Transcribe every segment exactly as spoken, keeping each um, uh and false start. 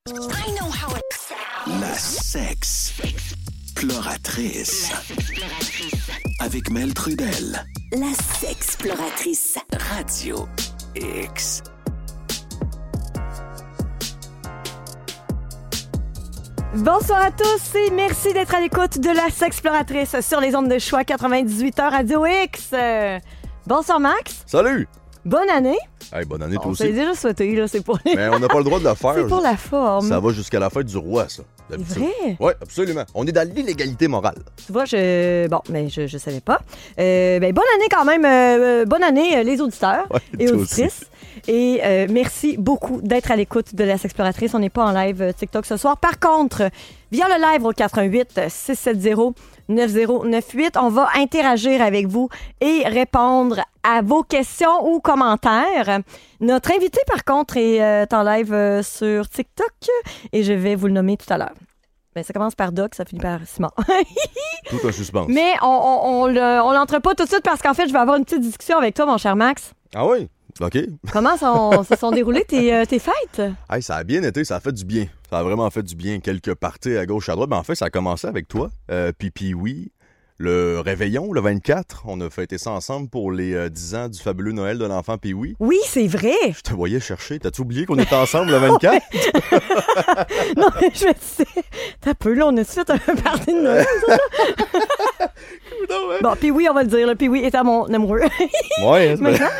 I know how it sounds. La sexploratrice. La sexploratrice. Avec Mel Trudel. La sexploratrice. Radio X. Bonsoir à tous et merci d'être à l'écoute de la sexploratrice sur les ondes de choix quatre-vingt-dix-huit heures Radio X. Euh, bonsoir Max. Salut! Bonne année. Hey, bonne année, toi On aussi. s'est déjà souhaité, là, c'est pour les... Mais on n'a pas le droit de le faire. C'est pour la forme. Ça va jusqu'à la fête du roi, ça. C'est vrai? Oui, absolument. On est dans l'illégalité morale. Tu vois, je... Bon, mais je, je savais pas. Euh, ben, bonne année quand même. Euh, bonne année, euh, les auditeurs Ouais, et toi auditrices. Et euh, merci beaucoup d'être à l'écoute de la sexploratrice. On n'est pas en live euh, TikTok ce soir. Par contre, via le live au quatre un huit six sept zéro neuf zéro neuf huit, on va interagir avec vous et répondre à vos questions ou commentaires. Notre invité, par contre, est euh, en live euh, sur TikTok et je vais vous le nommer tout à l'heure. Ben, ça commence par Doc, ça finit par Simon. Tout un suspense. Mais on, on, on, le, on l'entre pas tout de suite parce qu'en fait, je vais avoir une petite discussion avec toi, mon cher Max. Ah oui? OK. Comment sont, se sont déroulées tes, euh, tes fêtes? Hey, ça a bien été, ça a fait du bien. Ça a vraiment fait du bien. Quelques parties à gauche, à droite. Mais en fait, ça a commencé avec toi. Euh, puis, puis oui, le réveillon, le vingt-quatre, on a fêté ça ensemble pour les euh, dix ans du fabuleux Noël de l'enfant Pee-Wee. Oui, c'est vrai. Je te voyais chercher. T'as-tu oublié qu'on était ensemble le vingt-quatre? Non, mais je me disais, t'as peu, là, on a fait un party de Noël. Non, ouais. Bon, puis oui, on va le dire, puis oui, était mon amoureux. Ouais, c'est Maintenant.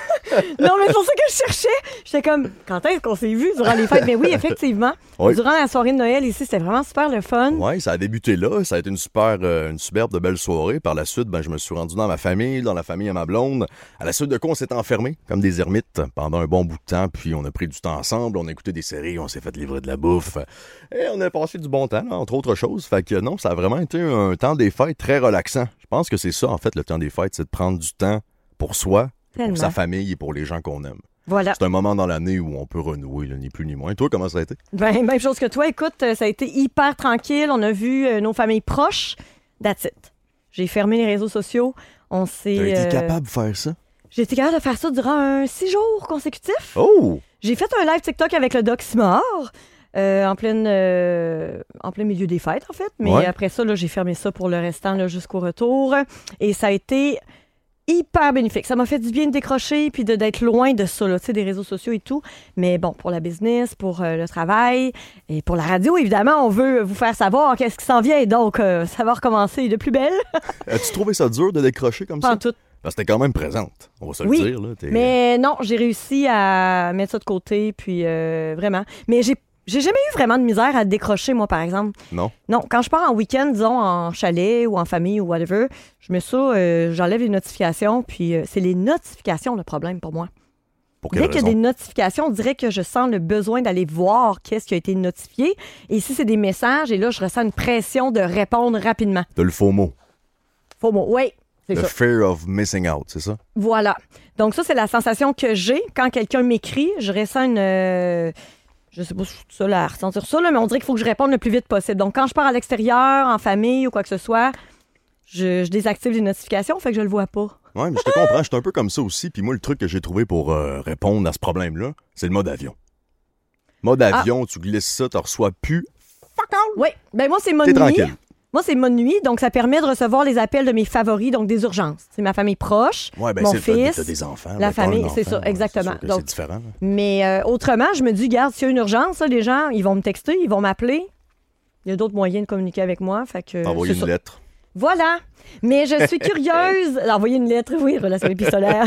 Non, mais c'est pour ça que je cherchais. J'étais comme, quand est-ce qu'on s'est vus durant les fêtes? Mais oui, effectivement. Oui. Durant la soirée de Noël ici, c'était vraiment super le fun. Oui, ça a débuté là. Ça a été une super, euh, une superbe de belle soirée. Par la suite, ben, je me suis rendu dans ma famille, dans la famille à ma blonde. À la suite de quoi, on s'est enfermés comme des ermites pendant un bon bout de temps. Puis on a pris du temps ensemble, on a écouté des séries, on s'est fait livrer de la bouffe. Et on a passé du bon temps, là, entre autres choses. Fait que non, ça a vraiment été un temps des fêtes très relaxant. Je pense que c'est ça, en fait, le temps des fêtes, c'est de prendre du temps pour soi, Tellement. pour sa famille et pour les gens qu'on aime. Voilà. C'est un moment dans l'année où on peut renouer, là, ni plus ni moins. Toi, comment ça a été? Ben, même chose que toi. Écoute, ça a été hyper tranquille. On a vu euh, nos familles proches. That's it. J'ai fermé les réseaux sociaux. On s'est... T'as été euh, capable de faire ça? J'ai été capable de faire ça durant un six jours consécutifs. Oh! J'ai fait un live TikTok avec le Doc Simard. Euh, en, pleine, euh, en plein milieu des fêtes, en fait. Mais Ouais. après ça, là, j'ai fermé ça pour le restant là, jusqu'au retour. Et ça a été hyper bénéfique. Ça m'a fait du bien de décrocher puis de, d'être loin de ça, là, tu sais, des réseaux sociaux et tout. Mais bon, pour la business, pour euh, le travail et pour la radio, évidemment, on veut vous faire savoir qu'est-ce qui s'en vient. Donc, euh, ça va recommencer de plus belle. As-tu trouvé ça dur de décrocher comme Pas ça? en tout. Parce que t'es quand même présente, on va se Oui, le dire. Là, t'es... Mais non, j'ai réussi à mettre ça de côté, puis euh, vraiment. Mais j'ai J'ai jamais eu vraiment de misère à décrocher, moi, par exemple. Non? Non, quand je pars en week-end, disons, en chalet ou en famille ou whatever, je mets ça, euh, j'enlève les notifications, puis euh, c'est les notifications le problème pour moi. Pour quelle Dès qu'il y a raison? des notifications, on dirait que je sens le besoin d'aller voir qu'est-ce qui a été notifié. Et si c'est des messages, et là, je ressens une pression de répondre rapidement. T'as le faux mot. Faux mot, oui, c'est Le ça. fear of missing out, c'est ça? Voilà. Donc ça, c'est la sensation que j'ai quand quelqu'un m'écrit. Je ressens une... euh, je sais pas si je suis toute seule à ressentir ça, là, mais on dirait qu'il faut que je réponde le plus vite possible. Donc, quand je pars à l'extérieur, en famille ou quoi que ce soit, je, je désactive les notifications, fait que je le vois pas. Ouais, mais je te comprends, je suis un peu comme ça aussi. Puis moi, le truc que j'ai trouvé pour euh, répondre à ce problème-là, c'est le mode avion. Mode avion, tu glisses ça, tu reçois plus. Fuck out! Oui. Ben moi, c'est mode T'es nuit. tranquille. Moi, c'est mode nuit, donc ça permet de recevoir les appels de mes favoris, donc des urgences. C'est ma famille proche, Ouais, ben mon c'est le fait fils, que t'as des enfants. la ben, t'as famille, un c'est enfant, ça, ouais, exactement. C'est, sûr que Donc, c'est différent. Là. Mais euh, autrement, je me dis, regarde, s'il y a une urgence, là, les gens, ils vont me texter, ils vont m'appeler. Il y a d'autres moyens de communiquer avec moi, fait que... Envoyer c'est une ça. lettre. Voilà. Mais je suis curieuse. Envoyer une lettre, oui, relation épistolaire.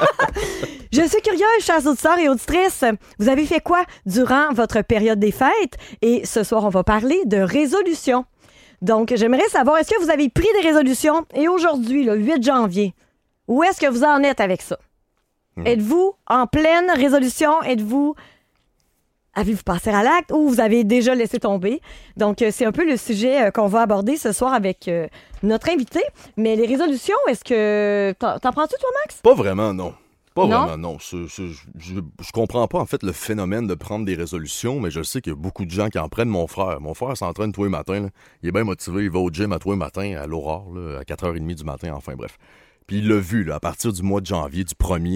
Je suis curieuse, chers auditeurs et auditrices. Vous avez fait quoi durant votre période des fêtes? Et ce soir, on va parler de résolution. Donc, j'aimerais savoir, est-ce que vous avez pris des résolutions? Et aujourd'hui, le huit janvier, où est-ce que vous en êtes avec ça? Hmm. Êtes-vous en pleine résolution? Êtes-vous... Avez-vous passé à l'acte ou vous avez déjà laissé tomber? Donc, euh, c'est un peu le sujet euh, qu'on va aborder ce soir avec euh, notre invité. Mais les résolutions, est-ce que... T'en, t'en prends-tu, toi, Max? Pas vraiment, non. Pas Non? vraiment, non. C'est- c'est- je, je, je comprends pas, en fait, le phénomène de prendre des résolutions, mais je sais qu'il y a beaucoup de gens qui en prennent. Mon frère, mon frère s'entraîne tous les matins. Là. Il est bien motivé. Il va au gym à tous les matins, à l'aurore, là, à quatre heures trente du matin, enfin bref. Puis il l'a vu, là, à partir du mois de janvier, du premier,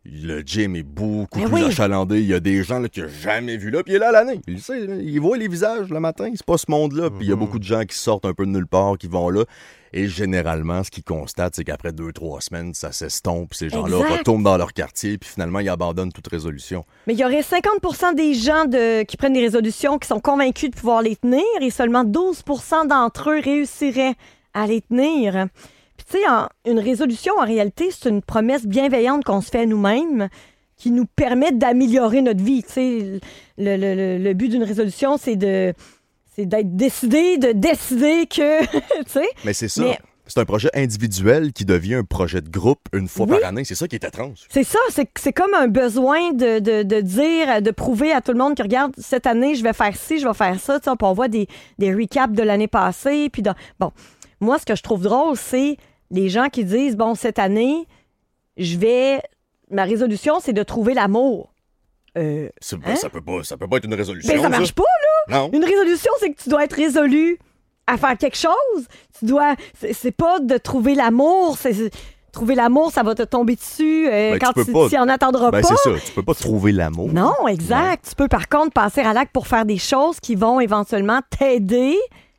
Le gym est beaucoup Ben plus oui. achalandé. Il y a des gens là, qu'il n'a jamais vu là, puis il est là à l'année. Il le sait, là. Il voit les visages le matin. C'est pas ce monde-là. Puis il y a beaucoup de gens qui sortent un peu de nulle part, qui vont là. Et généralement, ce qu'ils constatent, c'est qu'après deux, trois semaines, ça s'estompe. Ces gens-là Exact. retournent dans leur quartier, puis finalement, ils abandonnent toute résolution. Mais il y aurait cinquante pour cent des gens de, qui prennent des résolutions qui sont convaincus de pouvoir les tenir et seulement douze pour cent d'entre eux réussiraient à les tenir. Puis tu sais, en- une résolution, en réalité, c'est une promesse bienveillante qu'on se fait à nous-mêmes qui nous permet d'améliorer notre vie. Tu sais, le, le- le- le but d'une résolution, c'est de c'est d'être décidé, de décider que... tu sais, Mais c'est ça. Mais- C'est un projet individuel qui devient un projet de groupe une fois Oui. par année. C'est ça qui est étrange. c'est ça, c'est, c'est comme un besoin de, de, de dire, de prouver à tout le monde que, regarde, cette année, je vais faire ci, je vais faire ça. Tu sais, puis on voit des, des recaps de l'année passée. Puis dans- bon, moi, ce que je trouve drôle, c'est les gens qui disent, bon, cette année, je vais... Ma résolution, c'est de trouver l'amour. Euh, C'est- Hein? ça, peut pas, ça peut pas être une résolution. ben, ça marche pas, là! Non. Une résolution, c'est que tu dois être résolu à faire quelque chose. Tu dois... C'est, c'est pas de trouver l'amour, c'est... c'est- Trouver l'amour, ça va te tomber dessus euh, Ben, tu quand peux tu pas. t'y en attendras Ben, pas. c'est ça. Tu peux pas trouver l'amour. Non, exact. Tu peux par contre passer à l'acte pour faire des choses qui vont éventuellement t'aider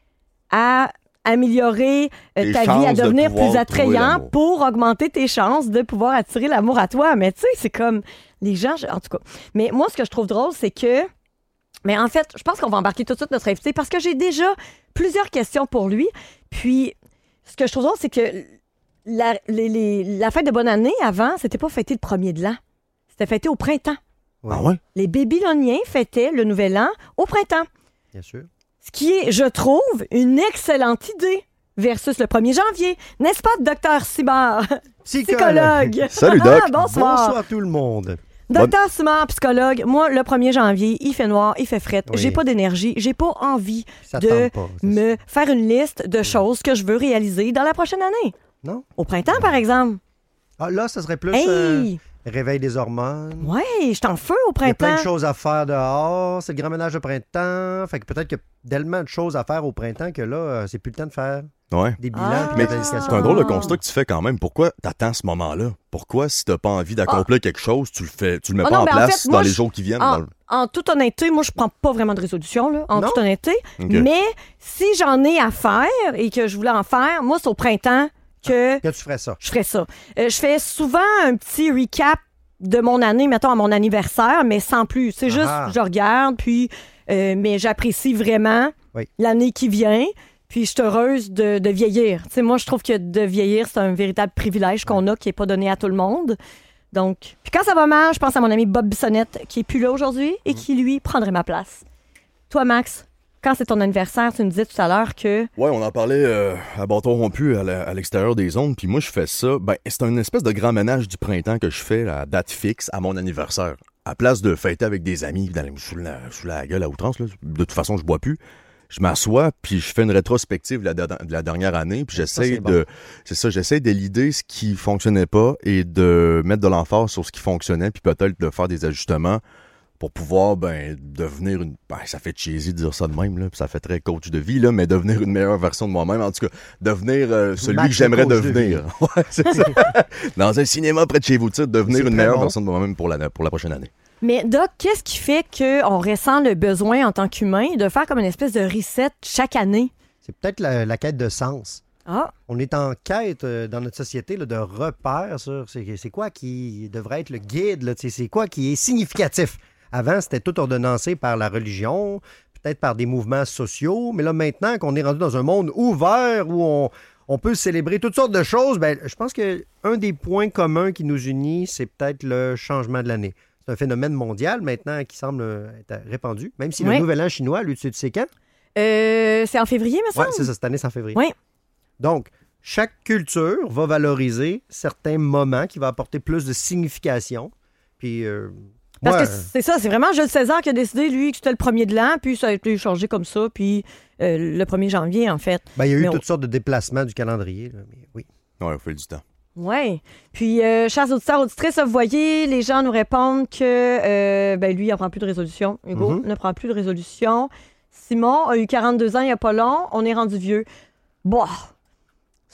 à améliorer euh, Tes ta vie, chances à de devenir pouvoir plus trouver attrayant l'amour. pour augmenter tes chances de pouvoir attirer l'amour à toi. Mais tu sais, c'est comme les gens, je- en tout cas. Mais moi, ce que je trouve drôle, c'est que, mais en fait, je pense qu'on va embarquer tout de suite notre invité parce que j'ai déjà plusieurs questions pour lui. Puis, ce que je trouve drôle, c'est que la, les- les- la fête de bonne année, avant, c'était pas fêté le premier de l'an. C'était fêté au printemps. Ah ouais? Les Babyloniens fêtaient le Nouvel An au printemps. Bien sûr. Ce qui est, je trouve, une excellente idée versus le premier janvier. N'est-ce pas, docteur Simard? Psychologue. Salut, Doc. Ah, bonsoir. Bonsoir tout le monde. Docteur Simard, psychologue. Moi, le premier janvier, il fait noir, il fait fret. Oui. J'ai pas d'énergie. J'ai pas envie Ça de tente pas, c'est me faire une liste de choses que je veux réaliser dans la prochaine année. Non? Au printemps, par exemple. Ah, là, ça serait plus Hey! euh, réveil des hormones. Ouais, je suis en feu au Il y a plein printemps. de choses à faire dehors. C'est le grand ménage de printemps. Fait que peut-être qu'il y a tellement de choses à faire au printemps que là, euh, c'est plus le temps de faire Ouais. des bilans Ah. puis Mais des planifications. c'est un drôle de constat que tu fais quand même. Pourquoi t'attends ce moment-là? Pourquoi, si t'as pas envie d'accomplir quelque chose, tu le fais, tu le mets Ah pas non, en mais en place fait, dans moi, les je- jours qui viennent? En, dans le- en toute honnêteté, moi, je prends pas vraiment de résolution, là, en Non? toute honnêteté. Ok. Mais si j'en ai à faire et que je voulais en faire, moi, c'est au printemps que Que tu ferais ça. je ferais ça. Euh, je fais souvent un petit recap de mon année, mettons, à mon anniversaire, mais sans plus. C'est juste, Ah. je regarde, puis, euh, mais j'apprécie vraiment Oui. l'année qui vient. Puis je suis heureuse de, de vieillir. Tu sais, moi, je trouve que de vieillir, c'est un véritable privilège qu'on a qui n'est pas donné à tout le monde. Donc, puis quand ça va mal, je pense à mon ami Bob Bissonnette, qui est plus là aujourd'hui et qui, lui, prendrait ma place. Toi, Max, quand c'est ton anniversaire, tu me disais tout à l'heure que... Ouais, on en parlait euh, à bâton rompu à la- à l'extérieur des zones, puis moi je fais ça. Ben, c'est une espèce de grand ménage du printemps que je fais à date fixe à mon anniversaire. À place de fêter avec des amis, dans les- sous, la, sous la gueule à outrance, là. De toute façon, je bois plus. Je m'assois, puis je fais une rétrospective de la, de la dernière année, puis Ça, j'essaie c'est bon. de... C'est ça, j'essaie d'élider ce qui fonctionnait pas et de mettre de l'emphase sur ce qui fonctionnait, puis peut-être de faire des ajustements pour pouvoir, ben, devenir une... Ben, ça fait cheesy de dire ça de même, là, puis ça fait très coach de vie, là, mais devenir une meilleure version de moi-même. En tout cas, devenir euh, celui Max que j'aimerais le coach de devenir. Ouais, c'est ça. Dans un cinéma près de chez vous, tu sais, devenir C'est une très meilleure bon. version de moi-même pour la, pour la prochaine année. Mais Doc, qu'est-ce qui fait qu'on ressent le besoin en tant qu'humain de faire comme une espèce de reset chaque année? C'est peut-être la, la quête de sens. Ah, On est en quête euh, dans notre société là, de repères sur c'est, c'est quoi qui devrait être le guide, là, tu sais, c'est quoi qui est significatif. Avant, c'était tout ordonnancé par la religion, peut-être par des mouvements sociaux, mais là, maintenant qu'on est rendu dans un monde ouvert où on, on peut célébrer toutes sortes de choses, ben, je pense qu'un des points communs qui nous unit, c'est peut-être le changement de l'année. C'est un phénomène mondial maintenant qui semble euh, être répandu, même si Oui. le nouvel an chinois, lui, tu sais quand? euh, c'est en février, me Oui, semble? c'est ça, cette année, c'est en février. Oui. Donc, chaque culture va valoriser certains moments qui vont apporter plus de signification. Puis, euh, Parce moi, que c'est ça, c'est vraiment Jules César qui a décidé, lui, que c'était le premier de l'an, puis ça a été changé comme ça, puis euh, le premier janvier, en fait. ben, il y a eu mais on- toutes sortes de déplacements du calendrier. Là, mais oui. Ouais, il faut du temps. Oui. Puis, euh, chers auditeurs, auditrices, vous voyez, les gens nous répondent que euh, ben, lui, il ne prend plus de résolution. Hugo Mhm. ne prend plus de résolution. Simon a eu quarante-deux ans il n'y a pas long. On est rendu vieux. Bon.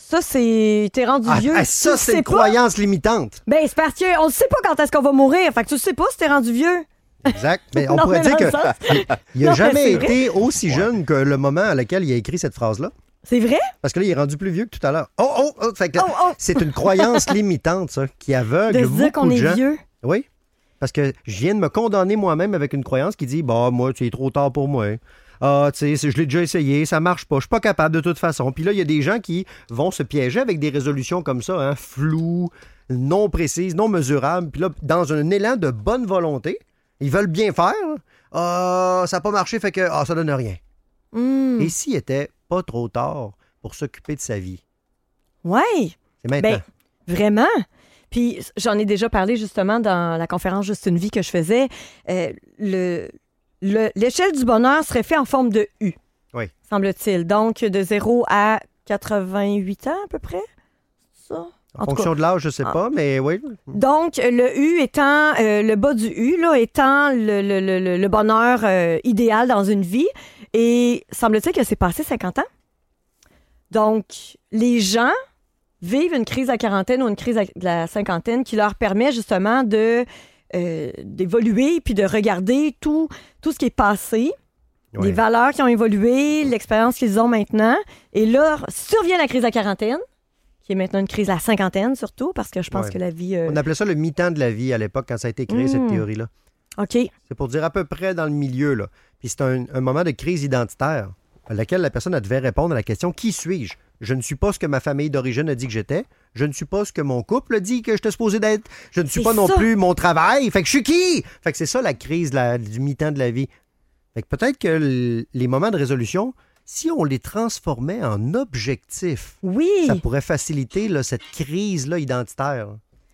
Ça, c'est... T'es rendu Ah, vieux. ah, tu ça, le c'est sais une pas. croyance limitante. Ben, c'est parce qu'on ne sait pas quand est-ce qu'on va mourir. Fait que tu le sais pas si t'es rendu vieux. Exact. Mais on Non, pourrait mais dire dans le que sens- il n'a Non, mais jamais c'est vrai. été aussi jeune que le moment à lequel il a écrit cette phrase-là. C'est vrai? Parce que là, il est rendu plus vieux que tout à l'heure. Oh, oh, oh! Fait que là, Oh, oh! c'est une croyance limitante, ça, qui aveugle De se beaucoup dire qu'on de est gens. vieux. Oui. Parce que je viens de me condamner moi-même avec une croyance qui dit, bah, moi, c'est trop tard pour moi. Ah, tu sais, je l'ai déjà essayé, ça marche pas, je suis pas capable de toute façon. Puis là, il y a des gens qui vont se piéger avec des résolutions comme ça, hein, floues, non précises, non mesurables. Puis là, dans un élan de bonne volonté, ils veulent bien faire. Ah, ça n'a pas marché, fait que ah, ça donne rien. Hmm. Et s'il était pas trop tard pour s'occuper de sa vie? Ouais. C'est maintenant. Ben, vraiment. Puis j'en ai déjà parlé justement dans la conférence Juste une vie que je faisais. Euh, le, le- l'échelle du bonheur serait faite en forme de U, Oui. semble-t-il. Donc de zéro à quatre-vingt-huit ans à peu près. Ça. En, En tout fonction cas. de l'âge, je sais Ah. pas, mais oui. Donc, le U étant, euh, le bas du U, là, étant le, le- le- le- le bonheur euh, idéal dans une vie. Et semble-t-il que c'est passé cinquante ans. Donc, les gens vivent une crise à quarantaine ou une crise à de la cinquantaine qui leur permet justement de, euh, d'évoluer puis de regarder tout, tout ce qui est passé, Ouais. les valeurs qui ont évolué, l'expérience qu'ils ont maintenant. Et là, survient la crise à quarantaine, qui est maintenant une crise à cinquantaine surtout, parce que je pense Ouais. que la vie... euh, On appelait ça le mi-temps de la vie à l'époque quand ça a été créé, Mm. cette théorie-là. OK. C'est pour dire à peu près dans le milieu, là. Puis c'est un, un moment de crise identitaire à laquelle la personne elle devait répondre à la question « Qui suis-je? Je ne suis pas ce que ma famille d'origine a dit que j'étais. Je ne suis pas ce que mon couple a dit que j'étais supposé d'être. Je ne suis C'est pas non ça. plus mon travail. Fait que je suis qui? » Fait que c'est ça la crise la- du mi-temps de la vie. Fait que peut-être que l- les moments de résolution, si on les transformait en objectifs, Oui. ça pourrait faciliter là, cette crise-là identitaire.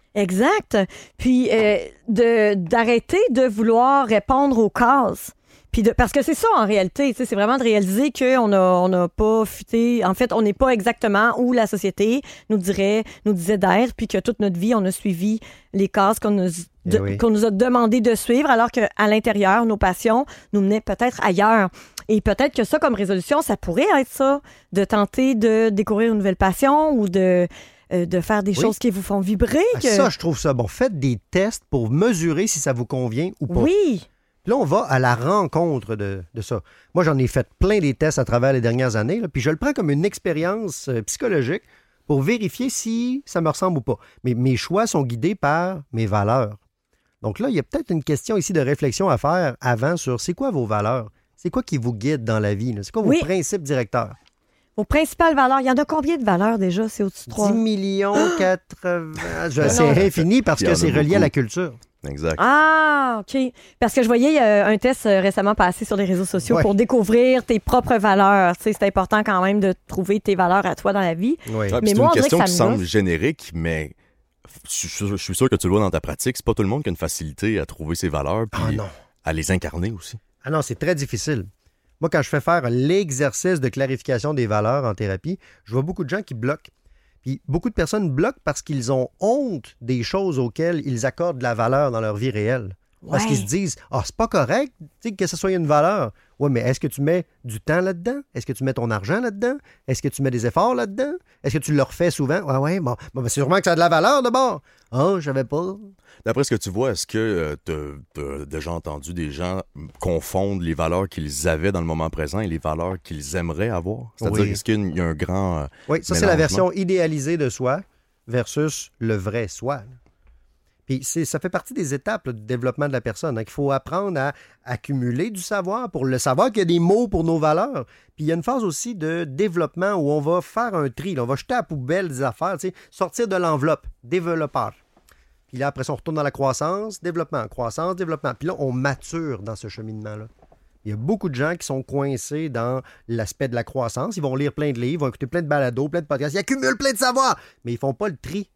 Exact. Puis euh, de, d'arrêter de vouloir répondre aux cases. Puis de, parce que c'est ça en réalité, tu sais, c'est vraiment de réaliser qu'on n'a on a pas futé. En fait, on n'est pas exactement où la société nous dirait, nous disait d'être, puis que toute notre vie, on a suivi les cases qu'on nous, Eh de- oui. qu'on nous a demandé de suivre, alors qu'à l'intérieur, nos passions nous menaient peut-être ailleurs. Et peut-être que ça, comme résolution, ça pourrait être ça, de tenter de découvrir une nouvelle passion ou de, euh, de faire des Oui. choses qui vous font vibrer. Ah, que- Ça, je trouve ça bon. Faites des tests pour mesurer si ça vous convient ou pas. Oui. Puis là, on va à la rencontre de, de ça. Moi, j'en ai fait plein des tests à travers les dernières années, là, puis je le prends comme une expérience euh, psychologique pour vérifier si ça me ressemble ou pas. Mais mes choix sont guidés par mes valeurs. Donc là, il y a peut-être une question ici de réflexion à faire avant sur c'est quoi vos valeurs? C'est quoi qui vous guide dans la vie? là? C'est quoi vos Oui. principes directeurs? Vos principales valeurs, il y en a combien de valeurs déjà? C'est au-dessus de trois. dix millions quatre-vingts... Je- Non. C'est infini parce Il y en que a c'est relié à beaucoup. la culture. Exact. Ah, OK. Parce que je voyais euh, un test euh, récemment passé sur les réseaux sociaux Ouais. pour découvrir tes propres valeurs. Tu sais, c'est important quand même de trouver tes valeurs à toi dans la vie. Oui. Ouais, puis Mais c'est moi, une on dirait question que qui ça me semble gosse. générique, mais je suis sûr- je suis sûr que tu le vois dans ta pratique. C'est pas tout le monde qui a une facilité à trouver ses valeurs Ah puis non. à les incarner aussi. Ah non, c'est très difficile. Moi, quand je fais faire l'exercice de clarification des valeurs en thérapie, je vois beaucoup de gens qui bloquent. Puis beaucoup de personnes bloquent parce qu'ils ont honte des choses auxquelles ils accordent de la valeur dans leur vie réelle. Parce Ouais. qu'ils se disent « Ah, c'est pas correct tu sais, que ce soit une valeur. » Ouais, mais est-ce que tu mets du temps là-dedans? Est-ce que tu mets ton argent là-dedans? Est-ce que tu mets des efforts là-dedans? Est-ce que tu le refais souvent? Ouais, ouais, bon, bon ben, c'est sûrement que ça a de la valeur d'abord. Ah, je savais pas. D'après ce que tu vois, est-ce que tu as déjà entendu des gens confondre les valeurs qu'ils avaient dans le moment présent et les valeurs qu'ils aimeraient avoir? C'est-à-dire, Oui. est-ce qu'il y a un grand... euh, Oui, ça, c'est la mélangement? version idéalisée de soi versus le vrai soi. là. Puis c'est, ça fait partie des étapes là, du développement de la personne. Hein, qu'il faut apprendre à accumuler du savoir pour le savoir qu'il y a des mots pour nos valeurs. Puis il y a une phase aussi de développement où on va faire un tri. Là, on va jeter à la poubelle des affaires, tu sais, sortir de l'enveloppe, développeur. Puis là, après ça, on retourne dans la croissance, développement, croissance, développement. Puis là, on mature dans ce cheminement-là. Il y a beaucoup de gens qui sont coincés dans l'aspect de la croissance. Ils vont lire plein de livres, ils vont écouter plein de balados, plein de podcasts. Ils accumulent plein de savoir, mais ils ne font pas le tri.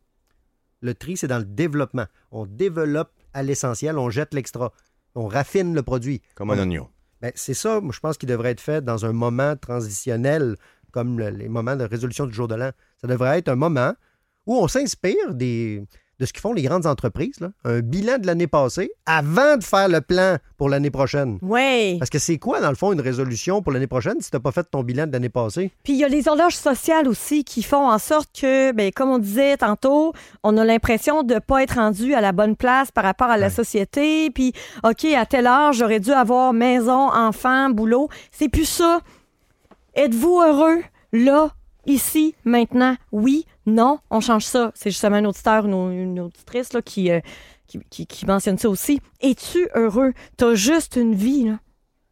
Le tri, c'est dans le développement. On développe à l'essentiel, on jette l'extra. On raffine le produit. Comme un oignon. Ben, c'est ça, moi, je pense qu'il devrait être fait dans un moment transitionnel, comme le- les moments de résolution du jour de l'an. Ça devrait être un moment où on s'inspire des, de ce qu'ils font les grandes entreprises, là, un bilan de l'année passée avant de faire le plan pour l'année prochaine. Oui. Parce que c'est quoi, dans le fond, une résolution pour l'année prochaine si tu n'as pas fait ton bilan de l'année passée? Puis il y a les horloges sociales aussi qui font en sorte que, ben, comme on disait tantôt, on a l'impression de ne pas être rendu à la bonne place par rapport à la Ouais. société. Puis, OK, à telle heure, j'aurais dû avoir maison, enfant, boulot. C'est plus ça. Êtes-vous heureux là, ici, maintenant? Oui, non, on change ça. C'est justement un auditeur, une, une auditrice là, qui, euh, qui, qui, qui mentionne ça aussi. Es-tu heureux? T'as juste une vie, là.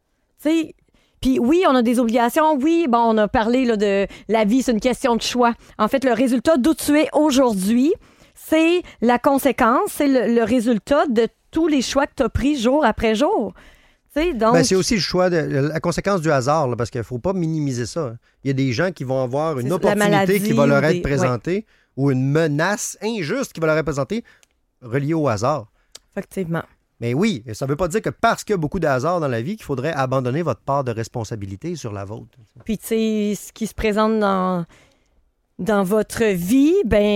Tu sais, puis oui, on a des obligations. Oui, bon, on a parlé là, de la vie, c'est une question de choix. En fait, le résultat d'où tu es aujourd'hui, c'est la conséquence, c'est le, le résultat de tous les choix que tu as pris jour après jour. Tu sais, donc... Ben, c'est aussi le choix, de, la conséquence du hasard, là, parce qu'il ne faut pas minimiser ça. hein. Il y a des gens qui vont avoir une C'est la opportunité maladie qui va leur ou être des- présentée ou une menace injuste qui va leur être présentée reliée au hasard. Effectivement. Mais oui, ça ne veut pas dire que parce qu'il y a beaucoup de hasard dans la vie qu'il faudrait abandonner votre part de responsabilité sur la vôtre. Puis, tu sais, ce qui se présente dans, dans votre vie,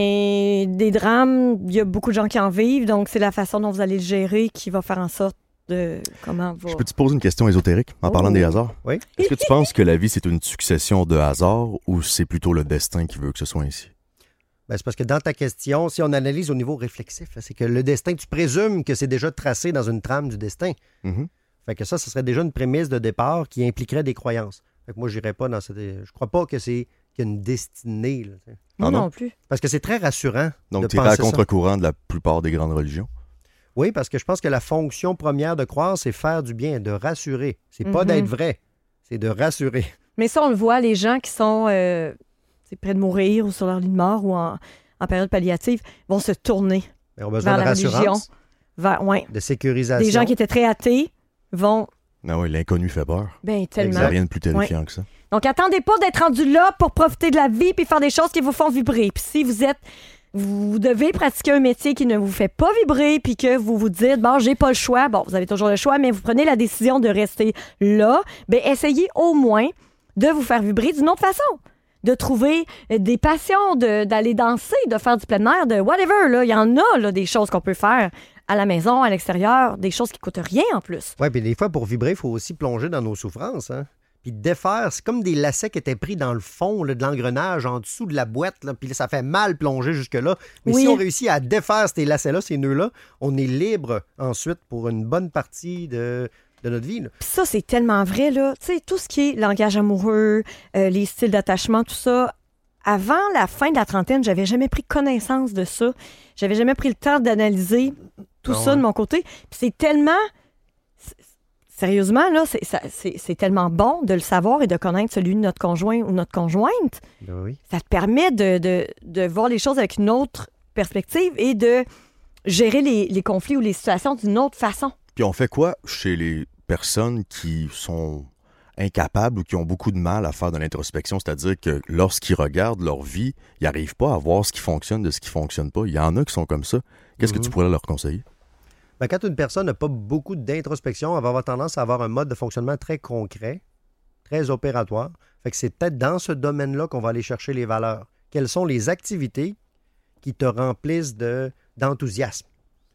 ben des drames, il y a beaucoup de gens qui en vivent, donc c'est la façon dont vous allez le gérer qui va faire en sorte de comment va... Je peux te poser une question ésotérique en Oh. parlant des hasards? Oui. Est-ce que tu penses que la vie, c'est une succession de hasards ou c'est plutôt le destin qui veut que ce soit ainsi? Ben, c'est parce que dans ta question, si on analyse au niveau réflexif, là, c'est que le destin, tu présumes que c'est déjà tracé dans une trame du destin. Mhm. Fait que ça, ce serait déjà une prémisse de départ qui impliquerait des croyances. Fait que moi, je n'irais pas dans cette... Je crois pas que c'est qu'il y a une destinée. Là, tu sais. Moi Ah non? non plus. Parce que c'est très rassurant de Donc, tu irais à penser ça. contre-courant de la plupart des grandes religions? Oui, parce que je pense que la fonction première de croire, c'est faire du bien, de rassurer. C'est pas Mhm. d'être vrai, c'est de rassurer. Mais ça, on le voit, les gens qui sont euh, tu sais, près de mourir ou sur leur lit de mort ou en, en période palliative vont se tourner Ils ont besoin vers de la religion. rassurance, Vers, ouais. de sécurisation. Des gens qui étaient très athées vont... Ah oui, l'inconnu fait peur. Ben, Il n'y tellement. a rien de plus terrifiant que ça. Donc, attendez pas d'être rendu là pour profiter de la vie puis faire des choses qui vous font vibrer. Puis si vous êtes... Vous devez pratiquer un métier qui ne vous fait pas vibrer puis que vous vous dites, bon, j'ai pas le choix. Bon, vous avez toujours le choix, mais vous prenez la décision de rester là. Bien, essayez au moins de vous faire vibrer d'une autre façon. De trouver des passions, de- d'aller danser, de faire du plein air, de whatever. Là. Il y en a là, des choses qu'on peut faire à la maison, à l'extérieur, des choses qui coûtent rien en plus. Oui, puis des fois, pour vibrer, il faut aussi plonger dans nos souffrances. Hein? Puis défaire, c'est comme des lacets qui étaient pris dans le fond là, de l'engrenage, en dessous de la boîte. Là, puis là, ça fait mal plonger jusque-là. Mais Oui. si on réussit à défaire ces lacets-là, ces nœuds-là, on est libre ensuite pour une bonne partie de, de notre vie. là. Puis ça, c'est tellement vrai, là. Tu sais, tout ce qui est langage amoureux, euh, les styles d'attachement, tout ça. Avant la fin de la trentaine, j'avais jamais pris connaissance de ça. J'avais jamais pris le temps d'analyser tout Ah ça ouais. de mon côté. Puis c'est tellement... c'est- Sérieusement, là, c'est, ça- c'est- c'est tellement bon de le savoir et de connaître celui de notre conjoint ou notre conjointe. Ben oui. Ça te permet de, de, de voir les choses avec une autre perspective et de gérer les, les conflits ou les situations d'une autre façon. Puis on fait quoi chez les personnes qui sont incapables ou qui ont beaucoup de mal à faire de l'introspection? C'est-à-dire que lorsqu'ils regardent leur vie, ils n'arrivent pas à voir ce qui fonctionne de ce qui ne fonctionne pas. Il y en a qui sont comme ça. Qu'est-ce que Mhm. tu pourrais leur conseiller? Ben, quand une personne n'a pas beaucoup d'introspection, elle va avoir tendance à avoir un mode de fonctionnement très concret, très opératoire. Fait que c'est peut-être dans ce domaine-là qu'on va aller chercher les valeurs. Quelles sont les activités qui te remplissent de, d'enthousiasme?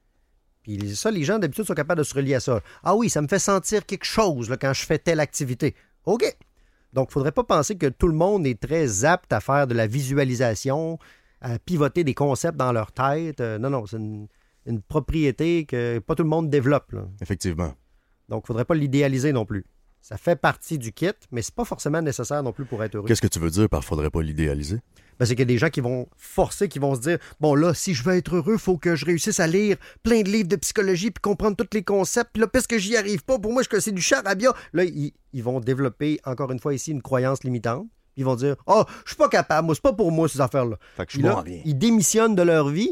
Puis ça, les gens, d'habitude, sont capables de se relier à ça. Ah oui, ça me fait sentir quelque chose là, quand je fais telle activité. OK. Donc, il ne faudrait pas penser que tout le monde est très apte à faire de la visualisation, à pivoter des concepts dans leur tête. Euh, non, non, c'est une, une propriété que pas tout le monde développe. là. Effectivement. Donc, il ne faudrait pas l'idéaliser non plus. Ça fait partie du kit, mais c'est pas forcément nécessaire non plus pour être heureux. Qu'est-ce que tu veux dire par faudrait pas l'idéaliser? Ben, c'est qu'il y a des gens qui vont forcer, qui vont se dire bon, là, si je veux être heureux, il faut que je réussisse à lire plein de livres de psychologie puis comprendre tous les concepts. Puis là, parce que j'y arrive pas, pour moi, je- c'est du charabia. Là, ils, ils vont développer, encore une fois ici, une croyance limitante. Ils vont dire oh, je suis pas capable, moi, c'est pas pour moi, ces affaires-là. Fait que je Puis suis là, bon en rien. ils démissionnent de leur vie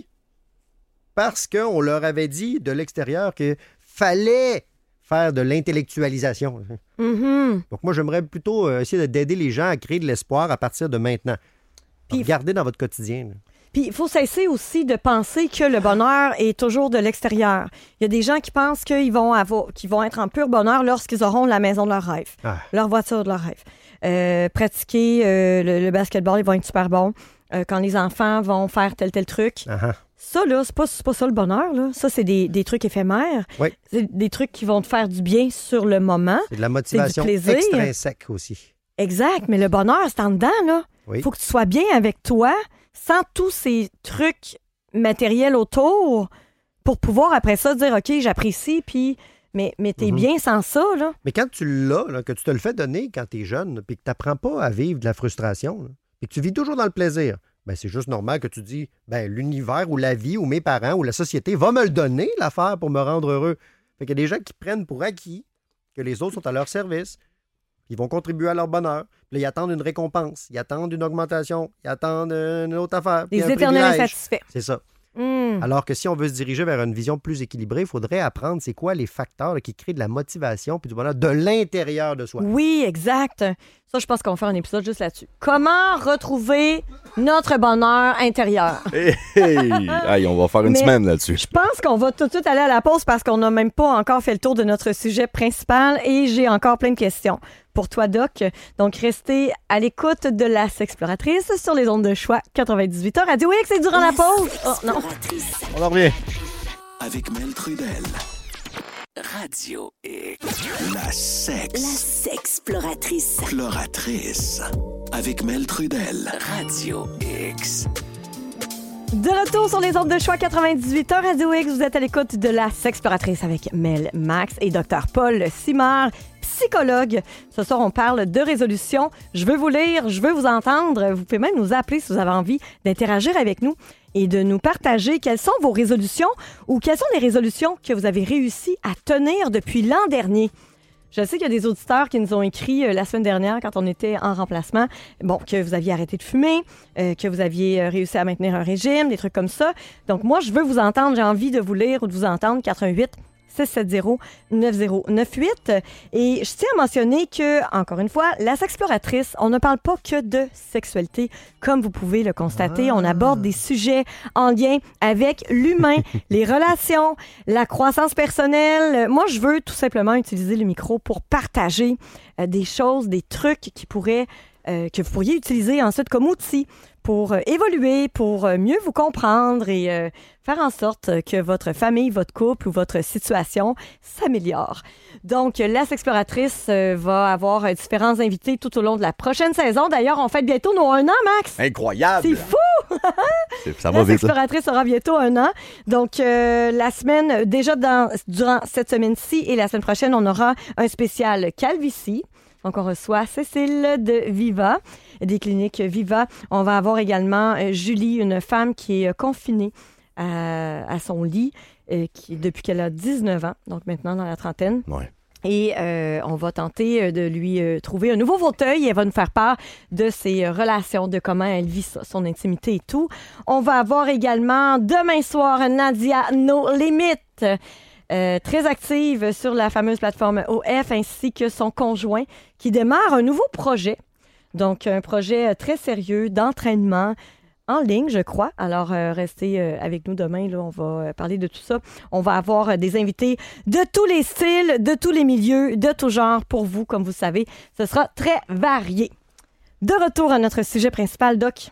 parce qu'on leur avait dit de l'extérieur qu'il fallait faire de l'intellectualisation. Mhm. Donc moi, j'aimerais plutôt euh, essayer d'aider les gens à créer de l'espoir à partir de maintenant. Puis- Regardez dans votre quotidien. là. Puis il faut cesser aussi de penser que le bonheur est toujours de l'extérieur. Il y a des gens qui pensent qu'ils vont avoir, qu'ils vont être en pur bonheur lorsqu'ils auront la maison de leur rêve, Ah. leur voiture de leur rêve. Euh, pratiquer euh, le, le basketball, ils vont être super bons. Euh, quand les enfants vont faire tel tel truc, Ah ah. Ça, là, c'est pas, c'est pas ça le bonheur, là. Ça, c'est des, des trucs éphémères. Oui. C'est des trucs qui vont te faire du bien sur le moment. C'est de la motivation plaisir. extrinsèque aussi. Exact, mais le bonheur, c'est en dedans, là. Oui. Faut que tu sois bien avec toi, sans tous ces trucs matériels autour, pour pouvoir, après ça, dire, OK, j'apprécie, puis... Mais, mais t'es Mhm. bien sans ça, là. Mais quand tu l'as, là, que tu te le fais donner quand tu es jeune, puis que tu n'apprends pas à vivre de la frustration, là, puis que tu vis toujours dans le plaisir, ben c'est juste normal que tu dis, ben l'univers ou la vie ou mes parents ou la société va me le donner, l'affaire, pour me rendre heureux. Fait qu'il y a des gens qui prennent pour acquis que les autres sont à leur service, ils vont contribuer à leur bonheur. Puis là, ils attendent une récompense, ils attendent une augmentation, ils attendent une autre affaire. puis Les un éternels privilège. insatisfaits. C'est ça. Hmm. Alors que si on veut se diriger vers une vision plus équilibrée, il faudrait apprendre c'est quoi les facteurs là, qui créent de la motivation puis du bonheur de l'intérieur de soi. Oui, exact. Ça, je pense qu'on va faire un épisode juste là-dessus. Comment retrouver notre bonheur intérieur? Hey, hey. Hey, on va faire une Mais- semaine là-dessus. Je pense qu'on va tout de suite aller à la pause parce qu'on n'a même pas encore fait le tour de notre sujet principal et j'ai encore plein de questions pour toi, Doc. Donc, restez à l'écoute de la Sexploratrice sur les ondes de choix quatre-vingt-dix-huit heures. Radio X, c'est durant la pause. Oh, non. Exploratrice. On en revient. Avec Mel Trudel. Radio X. La La sex. Sexploratrice. Exploratrice. Avec Mel Trudel. Radio X. De retour sur les ondes de choix quatre-vingt-dix-huit heures. Radio X, vous êtes à l'écoute de la Sexploratrice avec Mel Max et Docteur Paul Simard, psychologue. Ce soir, on parle de résolution. Je veux vous lire, je veux vous entendre. Vous pouvez même nous appeler si vous avez envie d'interagir avec nous et de nous partager quelles sont vos résolutions ou quelles sont les résolutions que vous avez réussi à tenir depuis l'an dernier. Je sais qu'il y a des auditeurs qui nous ont écrit euh, la semaine dernière, quand on était en remplacement, bon, que vous aviez arrêté de fumer, euh, que vous aviez euh, réussi à maintenir un régime, des trucs comme ça. Donc, moi, je veux vous entendre. J'ai envie de vous lire ou de vous entendre. quatre-vingt-huit six sept zéro neuf zéro neuf huit. Et je tiens à mentionner que, encore une fois, la Sexploratrice, on ne parle pas que de sexualité. Comme vous pouvez le constater, on aborde des sujets en lien avec l'humain, les relations, la croissance personnelle. Moi, je veux tout simplement utiliser le micro pour partager euh, des choses, des trucs qui pourraient, euh, que vous pourriez utiliser ensuite comme outil pour euh, évoluer, pour euh, mieux vous comprendre et euh, faire en sorte que votre famille, votre couple ou votre situation s'améliore. Donc, la Sexploratrice euh, va avoir euh, différents invités tout au long de la prochaine saison. D'ailleurs, on fête bientôt nos un an, Max! Incroyable! C'est fou! C'est- Ça va La vite. là. Sexploratrice aura bientôt un an. Donc, euh, la semaine, déjà dans, durant cette semaine-ci et la semaine prochaine, on aura un spécial calvitie. Donc, on reçoit Cécile de Viva, des cliniques Viva. On va avoir également euh, Julie, une femme qui est euh, confinée à, à son lit euh, qui, depuis qu'elle a dix-neuf ans, donc maintenant dans la trentaine. Ouais. Et euh, on va tenter euh, de lui euh, trouver un nouveau fauteuil. Et elle va nous faire part de ses euh, relations, de comment elle vit ça, son intimité et tout. On va avoir également demain soir Nadia No Limites, euh, très active sur la fameuse plateforme O F, ainsi que son conjoint qui démarre un nouveau projet. Donc, un projet euh, très sérieux d'entraînement en ligne, je crois. Alors, euh, restez euh, avec nous demain. Là, on va euh, parler de tout ça. On va avoir euh, des invités de tous les styles, de tous les milieux, de tout genre pour vous, comme vous savez. Ce sera très varié. De retour à notre sujet principal, Doc.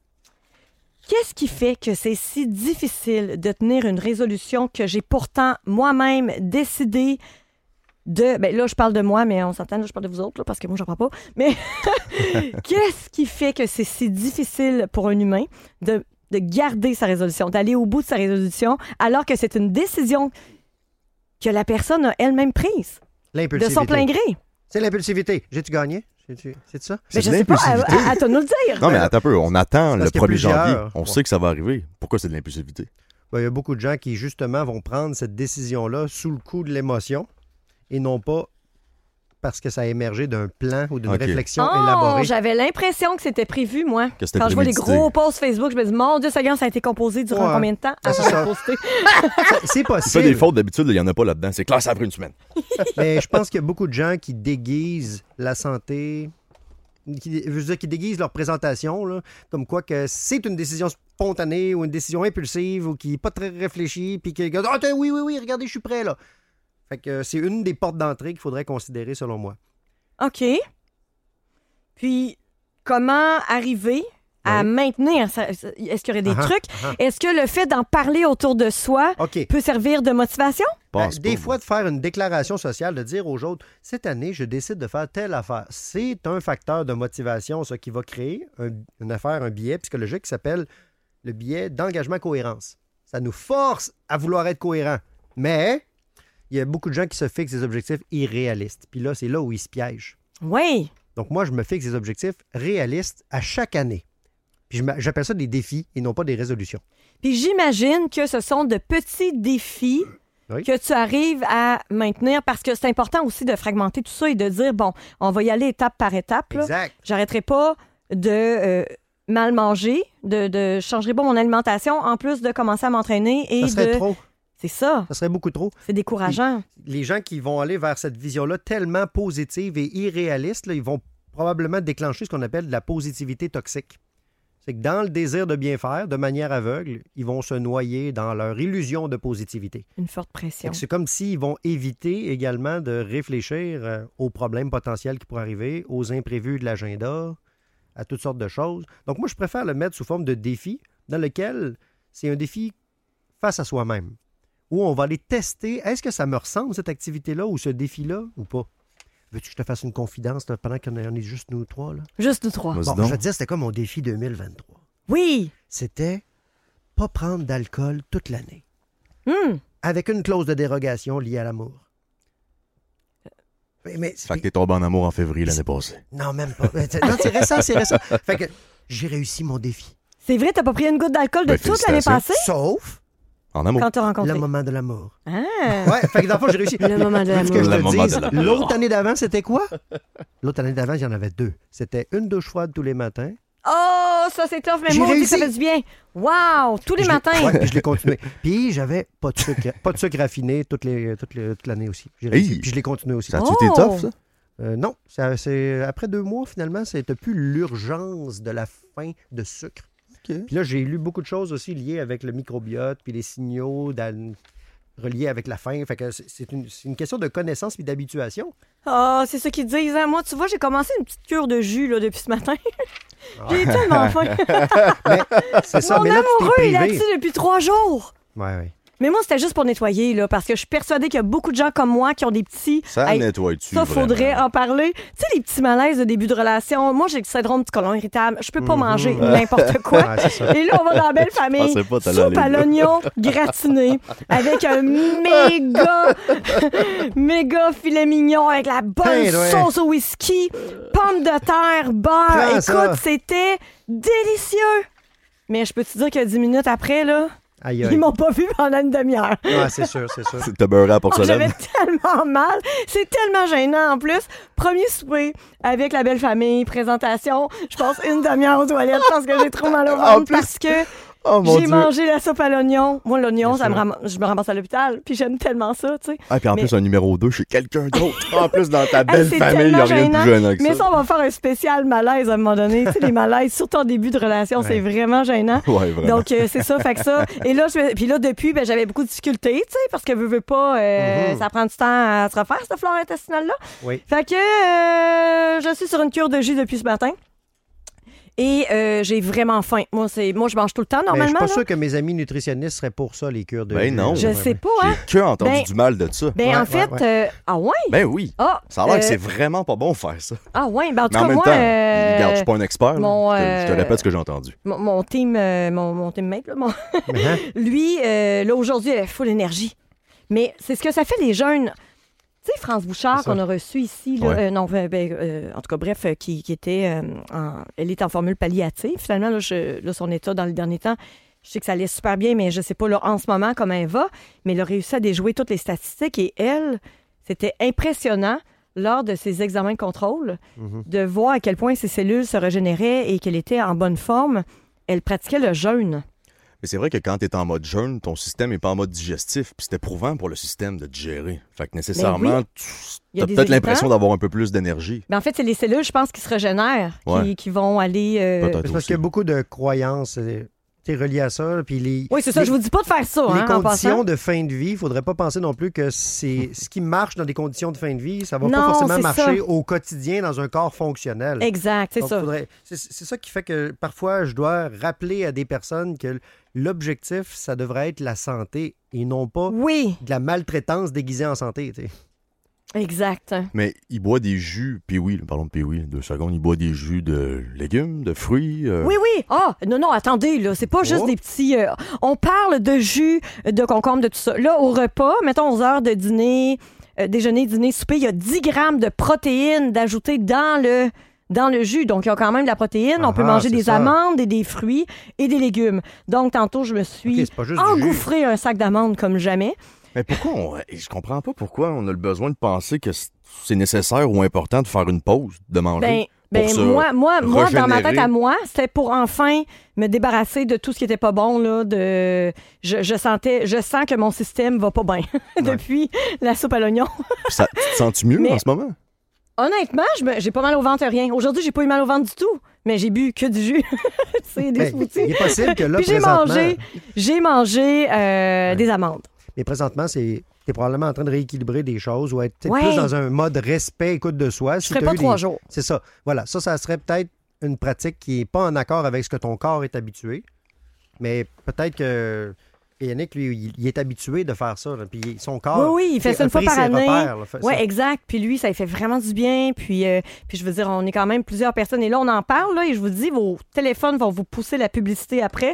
Qu'est-ce qui fait que c'est si difficile de tenir une résolution que j'ai pourtant moi-même décidé de... Ben là, je parle de moi, mais on s'entend, là, je parle de vous autres, là, parce que moi, j'en parle pas. Mais qu'est-ce qui fait que c'est si difficile pour un humain de, de garder sa résolution, d'aller au bout de sa résolution, alors que c'est une décision que la personne a elle-même prise, de L'impulsivité. son plein gré? C'est l'impulsivité. J'ai-tu gagné? C'est-tu- C'est ça? Mais C'est je de sais pas, à, l'impulsivité. à- à toi de nous le dire. Non, mais attends un peu. On attend Parce le qu'il y a premier janvier. plusieurs. On Ouais. sait que ça va arriver. Pourquoi c'est de l'impulsivité? Ben, il y a beaucoup de gens qui, justement, vont prendre cette décision-là sous le coup de l'émotion et non pas parce que ça a émergé d'un plan ou d'une Ok. réflexion Oh, élaborée. j'avais l'impression que c'était prévu, moi. Que c'était Quand je vois les prémédité. gros posts Facebook, je me dis, mon Dieu, Seigneur, ça a été composé durant Ouais. combien de temps Ah, c'est avant ça. de poster? C'est Tu fais des possible, fautes d'habitude, il n'y en a pas là-dedans. C'est clair, ça a pris une semaine. mais je pense qu'il y a beaucoup de gens qui déguisent la santé, qui, je veux dire, qui déguisent leur présentation, là, comme quoi que c'est une décision spontanée ou une décision impulsive ou qui n'est pas très réfléchie, puis qui ah, tiens, oui, oui, oui, regardez, je suis prêt, là. Fait que c'est une des portes d'entrée qu'il faudrait considérer, selon moi. OK. Puis, comment arriver à Oui. maintenir? Ça- ça- Est-ce qu'il y aurait des Ah, trucs? ah. Est-ce que le fait d'en parler autour de soi OK. peut servir de motivation? Pense Ben, des pas, fois, de faire une déclaration sociale, de dire aux autres, cette année, je décide de faire telle affaire. C'est un facteur de motivation, ça, qui va créer un- une affaire, un biais psychologique qui s'appelle le biais d'engagement-cohérence. Ça nous force à vouloir être cohérent. Mais il y a beaucoup de gens qui se fixent des objectifs irréalistes. Puis là, c'est là où ils se piègent. Oui. Donc, moi, je me fixe des objectifs réalistes à chaque année. Puis je m'a- j'appelle ça des défis et non pas des résolutions. Puis j'imagine que ce sont de petits défis Oui. que tu arrives à maintenir parce que c'est important aussi de fragmenter tout ça et de dire, bon, on va y aller étape par étape. Là. Exact. J'arrêterai pas de euh, mal manger, de, de changerai pas mon alimentation en plus de commencer à m'entraîner et Ça serait de... trop. C'est ça. Ça serait beaucoup trop. C'est décourageant. Les gens qui vont aller vers cette vision-là tellement positive et irréaliste, là, ils vont probablement déclencher ce qu'on appelle de la positivité toxique. C'est que dans le désir de bien faire, de manière aveugle, ils vont se noyer dans leur illusion de positivité. Une forte Fait pression. que C'est comme s'ils vont éviter également de réfléchir euh, aux problèmes potentiels qui pourraient arriver, aux imprévus de l'agenda, à toutes sortes de choses. Donc moi, je préfère le mettre sous forme de défi dans lequel c'est un défi face à soi-même, où on va aller tester, est-ce que ça me ressemble, cette activité-là, ou ce défi-là, ou pas? Veux-tu que je te fasse une confidence là, pendant qu'on est juste nous trois? Là? Juste nous trois. Vas-y Bon, donc. je vais te dire, c'était quoi mon défi deux mille vingt-trois? Oui. C'était pas prendre d'alcool toute l'année, Hum. avec une clause de dérogation liée à l'amour. Mais, mais- Fait que t'es tombé en amour en février l'année passée. non, même pas. Non, c'est récent, c'est récent. Fait que j'ai réussi mon défi. C'est vrai, t'as pas pris une goutte d'alcool de Ben, toute l'année félicitations. passée Sauf En amour. quand t'as rencontré. le moment de l'amour. Ah. Ouais, fait que dans le fond, j'ai réussi. Le moment de Veux-tu que l'amour. je Le te moment dise, de l'amour. l'autre année d'avant, c'était quoi? L'autre année d'avant, il y en avait deux. C'était une douche froide tous les matins. Oh, ça c'est tough, mais J'ai moi aussi, ça réussi. fait du bien. Wow! Tous les Puis je l'ai- matins. Ouais, puis je l'ai continué. Puis j'avais pas de sucre, pas de sucre raffiné toute, les, toute, les- toute l'année aussi. J'ai réussi. Hey! Puis je l'ai continué aussi. Ça a-tu Oh! été tough, ça? Euh, non, ça- c'est après deux mois, finalement, c'était plus l'urgence de la faim de sucre. OK. Puis là, j'ai lu beaucoup de choses aussi liées avec le microbiote, puis les signaux d'al- reliés avec la faim. Fait que c'est- c'est une, c'est une question de connaissance puis d'habituation. Ah, c'est ça qu'ils disent. Hein? Moi, tu vois, j'ai commencé une petite cure de jus là, depuis ce matin. J'ai tellement faim. C'est ça, Mon mais là, tu amoureux t'es est privé. là-dessus depuis trois jours. Ouais, ouais. Mais moi, c'était juste pour nettoyer, là, parce que je suis persuadée qu'il y a beaucoup de gens comme moi qui ont des petits... Ça Hey, nettoie-tu, ça, faudrait vraiment? en parler. Tu sais, les petits malaises de début de relation. Moi, j'ai le syndrome du côlon irritable. Je peux pas Mhm. manger n'importe quoi. Ouais, c'est ça. Et là, on va dans la belle famille. Je pensais pas t'allais Soupe à aller là. l'oignon gratiné avec un méga, méga filet mignon avec la bonne Hey, ouais. sauce au whisky, pommes de terre, beurre. Prends Écoute, ça. c'était délicieux. Mais je peux te dire que dix minutes après, là, Aïe, ils aïe. m'ont pas vu pendant une demi-heure. Ouais, c'est sûr, c'est sûr. T'as beurré à Oh, porcelaine. j'avais tellement mal. C'est tellement gênant en plus. Premier souper avec la belle famille, présentation. Je passe une demi-heure aux toilettes parce que j'ai trop mal au En ventre plus- parce que Oh mon j'ai Dieu. mangé la soupe à l'oignon. Moi, l'oignon, Bien ça me sûr. ram- je me ramasse à l'hôpital. Puis j'aime tellement ça, tu sais. Ah, puis en Mais- plus, un numéro deux chez quelqu'un d'autre. En plus, dans ta Hey, belle c'est famille, il n'y tellement a rien de gênant. plus gênant que Mais ça. ça, on va faire un spécial malaise à un moment donné. Tu sais, les malaises, surtout en début de relation, c'est vraiment gênant. Ouais, vraiment. Donc, euh, c'est ça, fait que ça. Et là, je, puis là depuis, ben, j'avais beaucoup de difficultés, tu sais, parce que veux, veux pas, euh, Mhm. ça prend du temps à se refaire, cette flore intestinale-là. Oui. Fait que euh, je suis sur une cure de jus depuis ce matin. Et euh, j'ai vraiment faim. Moi, c'est, moi, je mange tout le temps, Mais je suis normalement. pas là. sûr que mes amis nutritionnistes seraient pour ça, les cures de Ben jus. non. Je Ouais, sais ouais. pas, hein. J'ai que entendu Ben- du mal de ça. Ben, Ouais, en ouais, fait, ouais. euh, ah ouais? Ben oui. Ah, Ça a l'air euh, que c'est vraiment pas bon faire ça. Ah ouais, ben en tout Mais en cas, même moi, temps, euh, regarde, je suis pas un expert. là. mon, Je te- je te euh, répète ce que j'ai entendu. mon, mon team, euh, mon, mon teammate, là, mon- Mais, hein? lui, euh, là, aujourd'hui, il a full énergie. Mais c'est ce que ça fait les jeunes. Tu sais, France Bouchard, C'est ça. qu'on a reçu ici, là, Ouais. euh, non, ben, ben, euh, en tout cas, bref, euh, qui, qui était euh, en, elle est en formule palliative. Finalement, là, je- là, son état dans le dernier temps, je sais que ça allait super bien, mais je sais pas là, en ce moment comment elle va. Mais elle a réussi à déjouer toutes les statistiques et elle, c'était impressionnant lors de ses examens de contrôle Mhm. de voir à quel point ses cellules se régénéraient et qu'elle était en bonne forme. Elle pratiquait le jeûne. Mais c'est vrai que quand tu es en mode jeûne, ton système n'est pas en mode digestif, puis c'est éprouvant pour le système de digérer. Fait que nécessairement, Ben Il y tu a as des peut-être irritants. l'impression d'avoir un peu plus d'énergie. Ben, en fait, c'est les cellules, je pense, qui se régénèrent, qui, Ouais. qui vont aller... euh, Peut-être C'est parce aussi. qu'il y a beaucoup de croyances euh, relié à ça. Puis les, Oui, c'est ça. les, Je vous dis pas de faire ça, les hein, en conditions passant. de fin de vie, il ne faudrait pas penser non plus que c'est ce qui marche dans des conditions de fin de vie, ça va Non, pas forcément c'est marcher ça. au quotidien dans un corps fonctionnel. Exact, c'est Donc, ça. faudrait- c'est, c'est ça qui fait que parfois, je dois rappeler à des personnes que l'objectif, ça devrait être la santé et non pas Oui, de la maltraitance déguisée en santé. tu sais. exact. Mais il boit des jus, puis oui, parlons de puis oui, deux secondes, il boit des jus de légumes, de fruits. euh, Oui, oui. Ah, non, non, attendez, là, c'est pas juste Oh. des petits... euh, on parle de jus, de concombre, de tout ça. Là, au repas, mettons aux heures de dîner, euh, déjeuner, dîner, souper, il y a dix grammes de protéines d'ajouter dans le... dans le jus. Donc, il y a quand même de la protéine. On Ah, peut manger c'est des ça. amandes et des fruits et des légumes. Donc, tantôt, je me suis OK, c'est pas juste du jus. engouffré un sac d'amandes comme jamais. Mais pourquoi on... Je comprends pas pourquoi on a le besoin de penser que c'est nécessaire ou important de faire une pause, de manger. Ben, ben pour se moi, moi, moi dans ma régénérer. tête à moi, c'était pour enfin me débarrasser de tout ce qui était pas bon. Là, de... je, je sentais, je sens que mon système va pas bien depuis la soupe à l'oignon. Puis ça, tu te sens-tu mieux Mais- en ce moment? Honnêtement, je me- j'ai pas mal au ventre, rien. Aujourd'hui, j'ai pas eu mal au ventre du tout, mais j'ai bu que du jus. C'est des Ben, smoothies. il est possible que là, Puis j'ai présentement, mangé, j'ai mangé euh, des amandes. mais présentement, c'est tu es probablement en train de rééquilibrer des choses ou être tu sais, Ouais. plus dans un mode respect, écoute de soi. Je Si ferais t'as pas eu trois des- jours. C'est ça. Voilà, ça, ça serait peut-être une pratique qui n'est pas en accord avec ce que ton corps est habitué. Mais peut-être que Yannick, lui, il, il est habitué de faire ça. là. Puis son corps. Oui, oui, il fait tu sais, ça une a fois pris par ses année. repères, là. Fait Oui, ça. exact. Puis lui, ça lui fait vraiment du bien. Puis, euh, puis je veux dire, on est quand même plusieurs personnes. Et là, on en parle, là, et je vous dis, vos téléphones vont vous pousser la publicité après.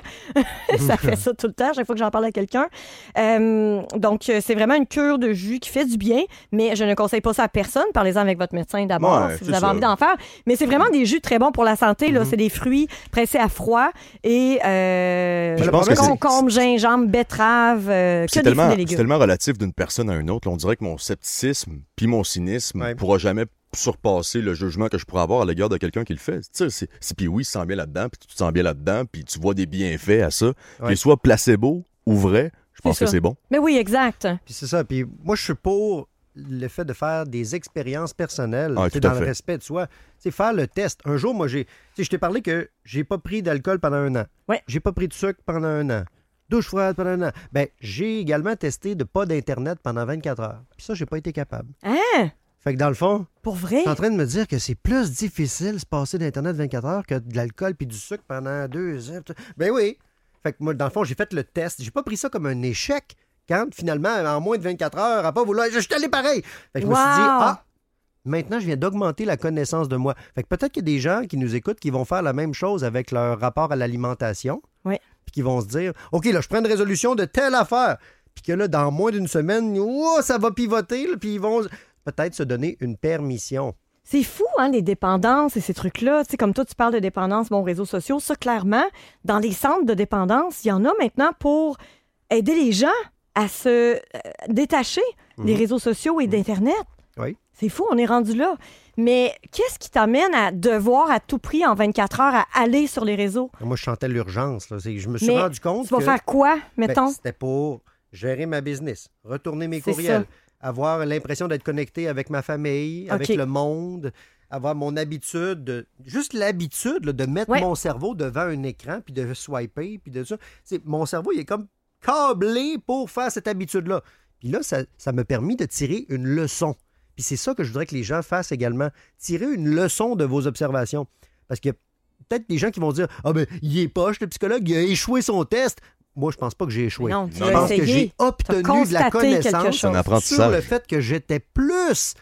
Ça fait ça tout le temps, chaque fois que j'en parle à quelqu'un. Euh, donc, euh, c'est vraiment une cure de jus qui fait du bien, mais je ne conseille pas ça à personne. Parlez-en avec votre médecin d'abord, Ouais, si vous c'est avez ça. envie d'en faire. Mais c'est vraiment des jus très bons pour la santé. Là. C'est des fruits pressés à froid et euh, Je pense que c'est- concombre, gingembre, betterave, euh, que C'est des fruits tellement, et c'est légumes. tellement relatif d'une personne à une autre. Là, on dirait que mon scepticisme puis mon cynisme Ouais. pourra jamais surpasser le jugement que je pourrais avoir à l'égard de quelqu'un qui le fait. Tu sais, c'est, c'est puis oui, il se sent bien là-dedans, puis tu te sens bien là-dedans, puis tu vois des bienfaits à ça. Ouais. Qu'il soit placebo ou vrai, je pense C'est que ça. c'est bon. Mais oui, exact. Puis c'est ça. Puis moi, je suis pour le fait de faire des expériences personnelles Ah, tu sais, tout à dans le fait. respect de soi. C'est faire le test. Un jour, moi, j'ai. Tu sais, je t'ai parlé que j'ai pas pris d'alcool pendant un an. Ouais. J'ai pas pris de sucre pendant un an. Douche froide pendant un an. Ben, j'ai également testé de pas d'Internet pendant vingt-quatre heures. Puis ça, j'ai pas été capable. Hein? Fait que dans le fond, Pour vrai? je suis en train de me dire que c'est plus difficile de se passer d'Internet vingt-quatre heures que de l'alcool puis du sucre pendant deux heures. Ben oui. Fait que moi, dans le fond, j'ai fait le test. J'ai pas pris ça comme un échec quand, finalement, en moins de vingt-quatre heures, à pas vouloir, je suis allé pareil. Fait que je me suis dit, Wow! ah, maintenant, je viens d'augmenter la connaissance de moi. Fait que peut-être qu'il y a des gens qui nous écoutent qui vont faire la même chose avec leur rapport à l'alimentation. Oui. Puis qui vont se dire, OK, là, je prends une résolution de telle affaire. Puis que là, dans moins d'une semaine, oh, ça va pivoter. Là, puis ils vont peut-être se donner une permission. C'est fou, hein, les dépendances et ces trucs-là. Tu sais, comme toi, tu parles de dépendance, bon, réseaux sociaux. Ça, clairement, dans les centres de dépendance, il y en a maintenant pour aider les gens à se euh, détacher des réseaux sociaux et d'Internet. Oui. C'est fou, on est rendu là. Mais qu'est-ce qui t'amène à devoir à tout prix, en vingt-quatre heures, à aller sur les réseaux? Moi, je sentais l'urgence. là. C'est- Je me suis Mais rendu compte Tu vas que faire quoi, ben, mettons? c'était pour gérer ma business, retourner mes C'est courriels, avoir l'impression d'être connecté avec ma famille, avec OK. le monde, avoir mon habitude, de, juste l'habitude là, de mettre Ouais. mon cerveau devant un écran, puis de swiper, puis de ça. C'est, mon cerveau, il est comme câblé pour faire cette habitude-là. Puis là, ça, ça m'a permis de tirer une leçon. Puis c'est ça que je voudrais que les gens fassent également. Tirer une leçon de vos observations. Parce qu'il y a peut-être des gens qui vont dire « Ah ben, il est poche, le psychologue, il a échoué son test. » Moi, je pense pas que j'ai échoué. Non, tu je as pense que essayé. j'ai obtenu T'as de la constaté quelque connaissance chose. C'est un sur apprentissage. le fait que j'étais plus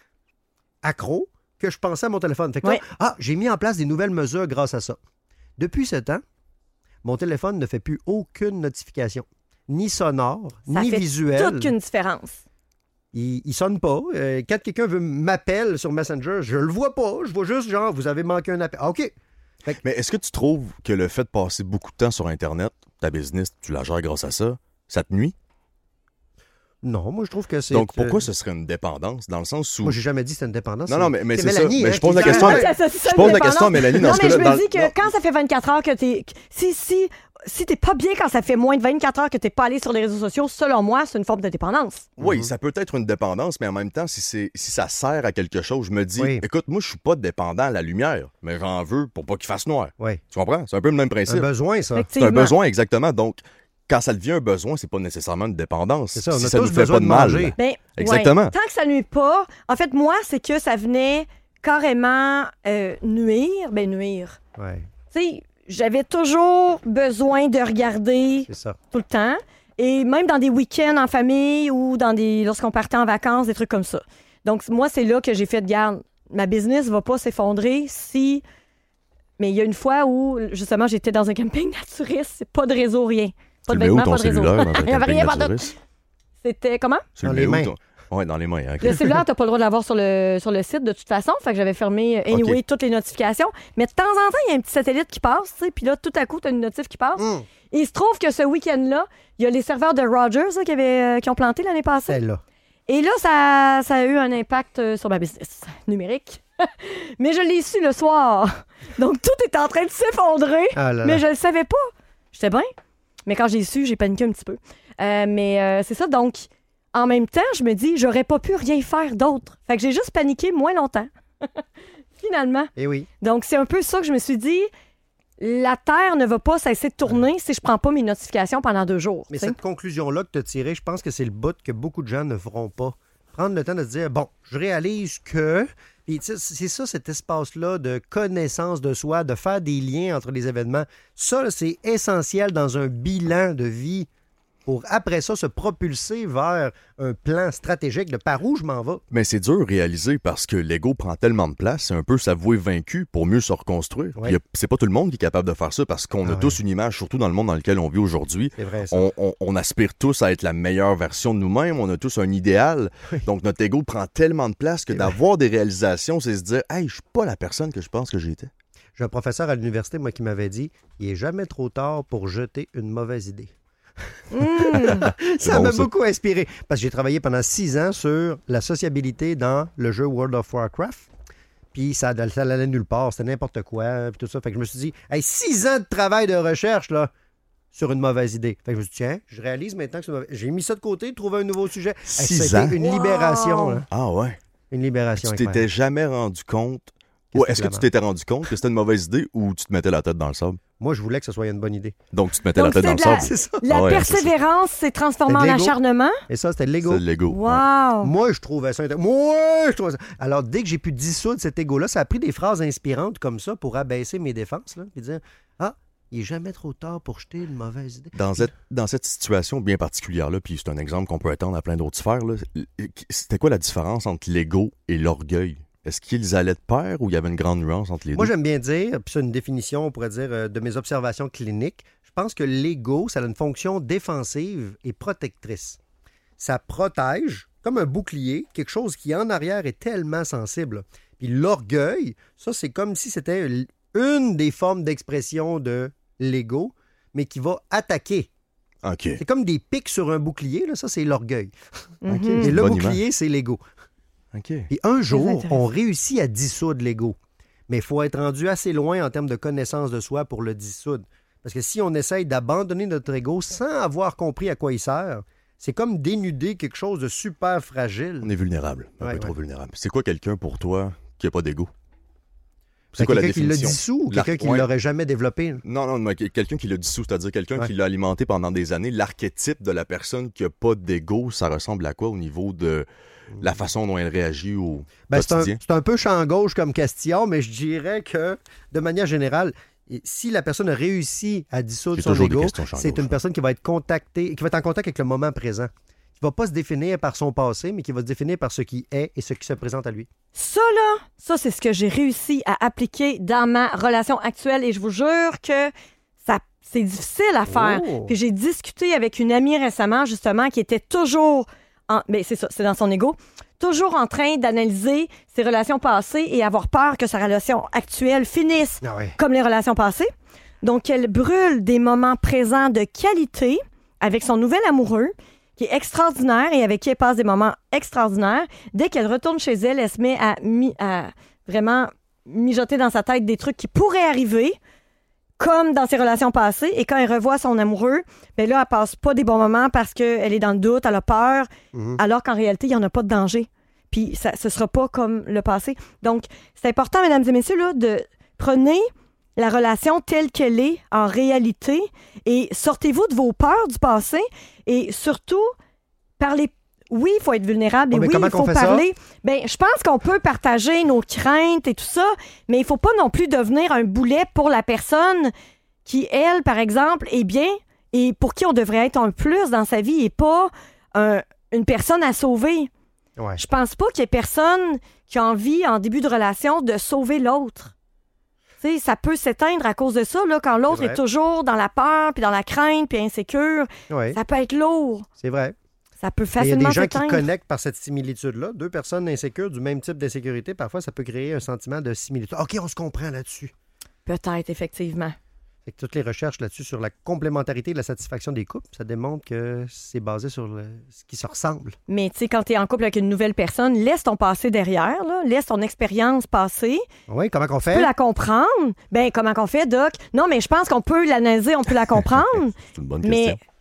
accro que je pensais à mon téléphone. Fait que là, Oui. ah, j'ai mis en place des nouvelles mesures grâce à ça. Depuis ce temps, mon téléphone ne fait plus aucune notification, ni sonore, Ça ni fait visuelle. toute qu'une différence. Il, il sonne pas. Euh, quand quelqu'un veut m'appeler sur Messenger, je le vois pas. Je vois juste genre, vous avez manqué un appel. Ah, OK. Mais est-ce que tu trouves que le fait de passer beaucoup de temps sur Internet, ta business, tu la gères grâce à ça, ça te nuit? Non, moi, je trouve que c'est. Donc, pourquoi euh, ce serait une dépendance? Dans le sens où... Moi, j'ai jamais dit que c'était une dépendance. Non, non, mais, mais c'est ça. Mélanie, Mais hein, je pose qui la dit- question... Ah, mais- Ça, ça, ça, Je pose la dépendance. question à Mélanie dans non, ce mais je cas-là. me dans- dis que non. quand ça fait vingt-quatre heures que t'es... Si, si si t'es pas bien quand ça fait moins de vingt-quatre heures que t'es pas allé sur les réseaux sociaux, selon moi, c'est une forme de dépendance. Oui, Mhm. ça peut être une dépendance, mais en même temps, si, c'est, si ça sert à quelque chose, je me dis, Oui. écoute, moi, je suis pas dépendant à la lumière, mais j'en veux pour pas qu'il fasse noir. Oui. Tu comprends? C'est un peu le même Un principe. besoin, ça. C'est un Effectivement. besoin, exactement. Donc, quand ça devient un besoin, c'est pas nécessairement une dépendance. C'est ça, on si a ça tous nous fait besoin pas de de mal. manger. Ben, Exactement. ouais. Tant que ça nuit pas. En fait, moi, c'est que ça venait carrément euh, nuire. Ben, nuire. Oui, Tu sais, j'avais toujours besoin de regarder c'est ça. tout le temps. Et même dans des week-ends en famille ou dans des lorsqu'on partait en vacances, des trucs comme ça. Donc, moi, c'est là que j'ai fait de garde. Ma business va pas s'effondrer si. Mais il y a une fois où, justement, j'étais dans un camping naturiste. C'est pas de réseau, rien. Pas Tu de le mets où vêtements, ton pas de réseau. cellulaire dans un Il y avait camping rien pas de- naturiste? C'était comment? Tu le Dans mets les où, mains. ton- Ouais, dans les mains. hein, ok. Le cellulaire, t'as pas le droit de l'avoir sur le, sur le site de toute façon. Fait que j'avais fermé euh, anyway Ok. toutes les notifications. Mais de temps en temps, il y a un petit satellite qui passe, tu sais. Puis là, tout à coup, t'as une notif qui passe. Hum, Et il se trouve que ce week-end-là, il y a les serveurs de Rogers là, qui, avaient, euh, qui ont planté l'année passée. Celle-là. Et là, ça, ça a eu un impact euh, sur ma business numérique. Mais je l'ai su le soir. Donc, tout était en train de s'effondrer. Ah là Mais là. je le savais pas. J'étais bien. Mais quand j'ai su, j'ai paniqué un petit peu. Euh, mais euh, c'est ça. Donc, en même temps, je me dis, j'aurais pas pu rien faire d'autre. Fait que j'ai juste paniqué moins longtemps. Finalement. Eh oui. Donc, c'est un peu ça que je me suis dit. La Terre ne va pas cesser de tourner si je prends pas mes notifications pendant deux jours. Mais tu sais. cette conclusion-là que tu as tirée, je pense que c'est le bout que beaucoup de gens ne feront pas. Prendre le temps de se dire, bon, je réalise que... Puis, tu sais, c'est ça, cet espace-là de connaissance de soi, de faire des liens entre les événements. Ça, là, c'est essentiel dans un bilan de vie pour, après ça, se propulser vers un plan stratégique de par où je m'en vais. Mais c'est dur à réaliser parce que l'ego prend tellement de place, c'est un peu s'avouer vaincu pour mieux se reconstruire. Ouais. Puis y a- c'est pas tout le monde qui est capable de faire ça parce qu'on Ah a ouais. tous une image, surtout dans le monde dans lequel on vit aujourd'hui. C'est vrai, ça. On, on- on aspire tous à être la meilleure version de nous-mêmes, on a tous un idéal. Donc notre ego prend tellement de place que C'est vrai. d'avoir des réalisations, c'est se dire « Hey, je suis pas la personne que je pense que j'étais. J'ai un professeur à l'université, moi, qui m'avait dit, il est jamais trop tard pour jeter une mauvaise idée. Mmh. Ça bon, m'a ça. beaucoup inspiré. Parce que j'ai travaillé pendant six ans sur la sociabilité dans le jeu World of Warcraft. Puis ça, ça allait nulle part, c'était n'importe quoi, puis tout ça. Fait que je me suis dit, hey, six ans de travail de recherche, là, sur une mauvaise idée. Fait que je me suis dit, tiens, je réalise maintenant que c'est une mauvaise... J'ai mis ça de côté, trouvé un nouveau sujet. Hey, Six ça a été ans? une Wow! libération, là. Ah ouais? Une libération. Tu t'étais incroyable. jamais rendu compte... Que Ouais, c'était est-ce que de la tu t'étais rendu compte que c'était une mauvaise idée ou tu te mettais la tête dans le sable? Moi, je voulais que ce soit une bonne idée. Donc tu te mettais Donc, la tête dans c'est le de la- sable. C'est ça. La Ah ouais, c'est ça. persévérance s'est transformée en C'est de l'ego. acharnement. Et ça, c'était l'ego. C'est de l'ego. ouais. Wow! Moi, je trouvais ça intéressant. Moi, je trouvais ça. Alors, dès que j'ai pu dissoudre cet égo-là, ça a pris des phrases inspirantes comme ça pour abaisser mes défenses, là, puis dire, ah, il est jamais trop tard pour jeter une mauvaise idée. Dans cette, dans cette situation bien particulière-là, puis c'est un exemple qu'on peut étendre à plein d'autres sphères, là, c'était quoi la différence entre l'ego et l'orgueil? Est-ce qu'ils allaient de pair ou il y avait une grande nuance entre les Moi, deux? j'aime bien dire, puis c'est une définition, on pourrait dire, euh, de mes observations cliniques. Je pense que l'ego, ça a une fonction défensive et protectrice. Ça protège, comme un bouclier, quelque chose qui, en arrière, est tellement sensible. Puis l'orgueil, ça, c'est comme si c'était l- une des formes d'expression de l'ego, mais qui va attaquer. OK. C'est comme des pics sur un bouclier, là, ça, c'est l'orgueil. Mhm. Et le Bonne bouclier, c'est l'ego. OK. Puis un jour, intéressant. on réussit à dissoudre l'ego. Mais il faut être rendu assez loin en termes de connaissance de soi pour le dissoudre. Parce que si on essaye d'abandonner notre ego sans avoir compris à quoi il sert, c'est comme dénuder quelque chose de super fragile. On est vulnérable, un Ouais, peu trop ouais. vulnérable. C'est quoi quelqu'un pour toi qui n'a pas d'ego? C'est C'est quoi la quelqu'un qui l'a définition? dissous ou L'ar- quelqu'un qui ouais. l'aurait jamais développé. Non, non, mais quelqu'un qui l'a dissous, c'est-à-dire quelqu'un Ouais. qui l'a alimenté pendant des années. L'archétype de la personne qui n'a pas d'ego, ça ressemble à quoi au niveau de la façon dont elle réagit au Ben, c'est, un, quotidien? c'est un peu champ gauche comme question, mais je dirais que, de manière générale, et si la personne a réussi à dissoudre J'ai son toujours des ego, questions champ c'est gauche, une ouais. personne qui va être contactée, qui va être en contact avec le moment présent. Qui va pas se définir par son passé, mais qui va se définir par ce qui est et ce qui se présente à lui. Ça, là, ça, c'est ce que j'ai réussi à appliquer dans ma relation actuelle et je vous jure que ça, c'est difficile à faire. Oh. Puis j'ai discuté avec une amie récemment, justement, qui était toujours... En... Ben, c'est ça, c'est dans son ego. Toujours en train d'analyser ses relations passées et avoir peur que sa relation actuelle finisse Ah ouais. comme les relations passées. Donc, elle brûle des moments présents de qualité avec son nouvel amoureux, qui est extraordinaire et avec qui elle passe des moments extraordinaires. Dès qu'elle retourne chez elle, elle se met à, mi- à vraiment mijoter dans sa tête des trucs qui pourraient arriver. comme dans ses relations passées. Et quand elle revoit son amoureux, ben là, elle passe pas des bons moments parce qu'elle est dans le doute, elle a peur, Mhm. alors qu'en réalité, il n'y en a pas de danger. Puis ça, ce sera pas comme le passé. Donc, c'est important, mesdames et messieurs, là, de prenez la relation telle qu'elle est en réalité et sortez-vous de vos peurs du passé et surtout, parlez. Oui, il faut être vulnérable et Oh, mais oui, comment il qu'on faut fait ça? parler. Ben, je pense qu'on peut partager nos craintes et tout ça, mais il faut pas non plus devenir un boulet pour la personne qui, elle, par exemple, est bien et pour qui on devrait être un plus dans sa vie et pas un- une personne à sauver. Ouais. Je pense pas qu'il y ait personne qui a envie, en début de relation, de sauver l'autre. Tu sais, ça peut s'éteindre à cause de ça, là, quand l'autre C'est est, vrai. toujours dans la peur, puis dans la crainte, puis insécure. Ouais, Ça peut être lourd. c'est vrai. Ça peut Mais il y a facilement des gens qui s'éteindre. connectent par cette similitude-là. Deux personnes insécures du même type d'insécurité, parfois, ça peut créer un sentiment de similitude. OK, on se comprend là-dessus. Peut-être, effectivement. Fait que toutes les recherches là-dessus sur la complémentarité et la satisfaction des couples, ça démontre que c'est basé sur le- ce qui se ressemble. Mais tu sais, quand tu es en couple avec une nouvelle personne, laisse ton passé derrière, là. Laisse ton expérience passer. Oui, comment qu'on Tu fait? peux la comprendre. Ben, comment qu'on fait, Doc? Non, mais je pense qu'on peut l'analyser, on peut la comprendre. C'est une bonne mais question.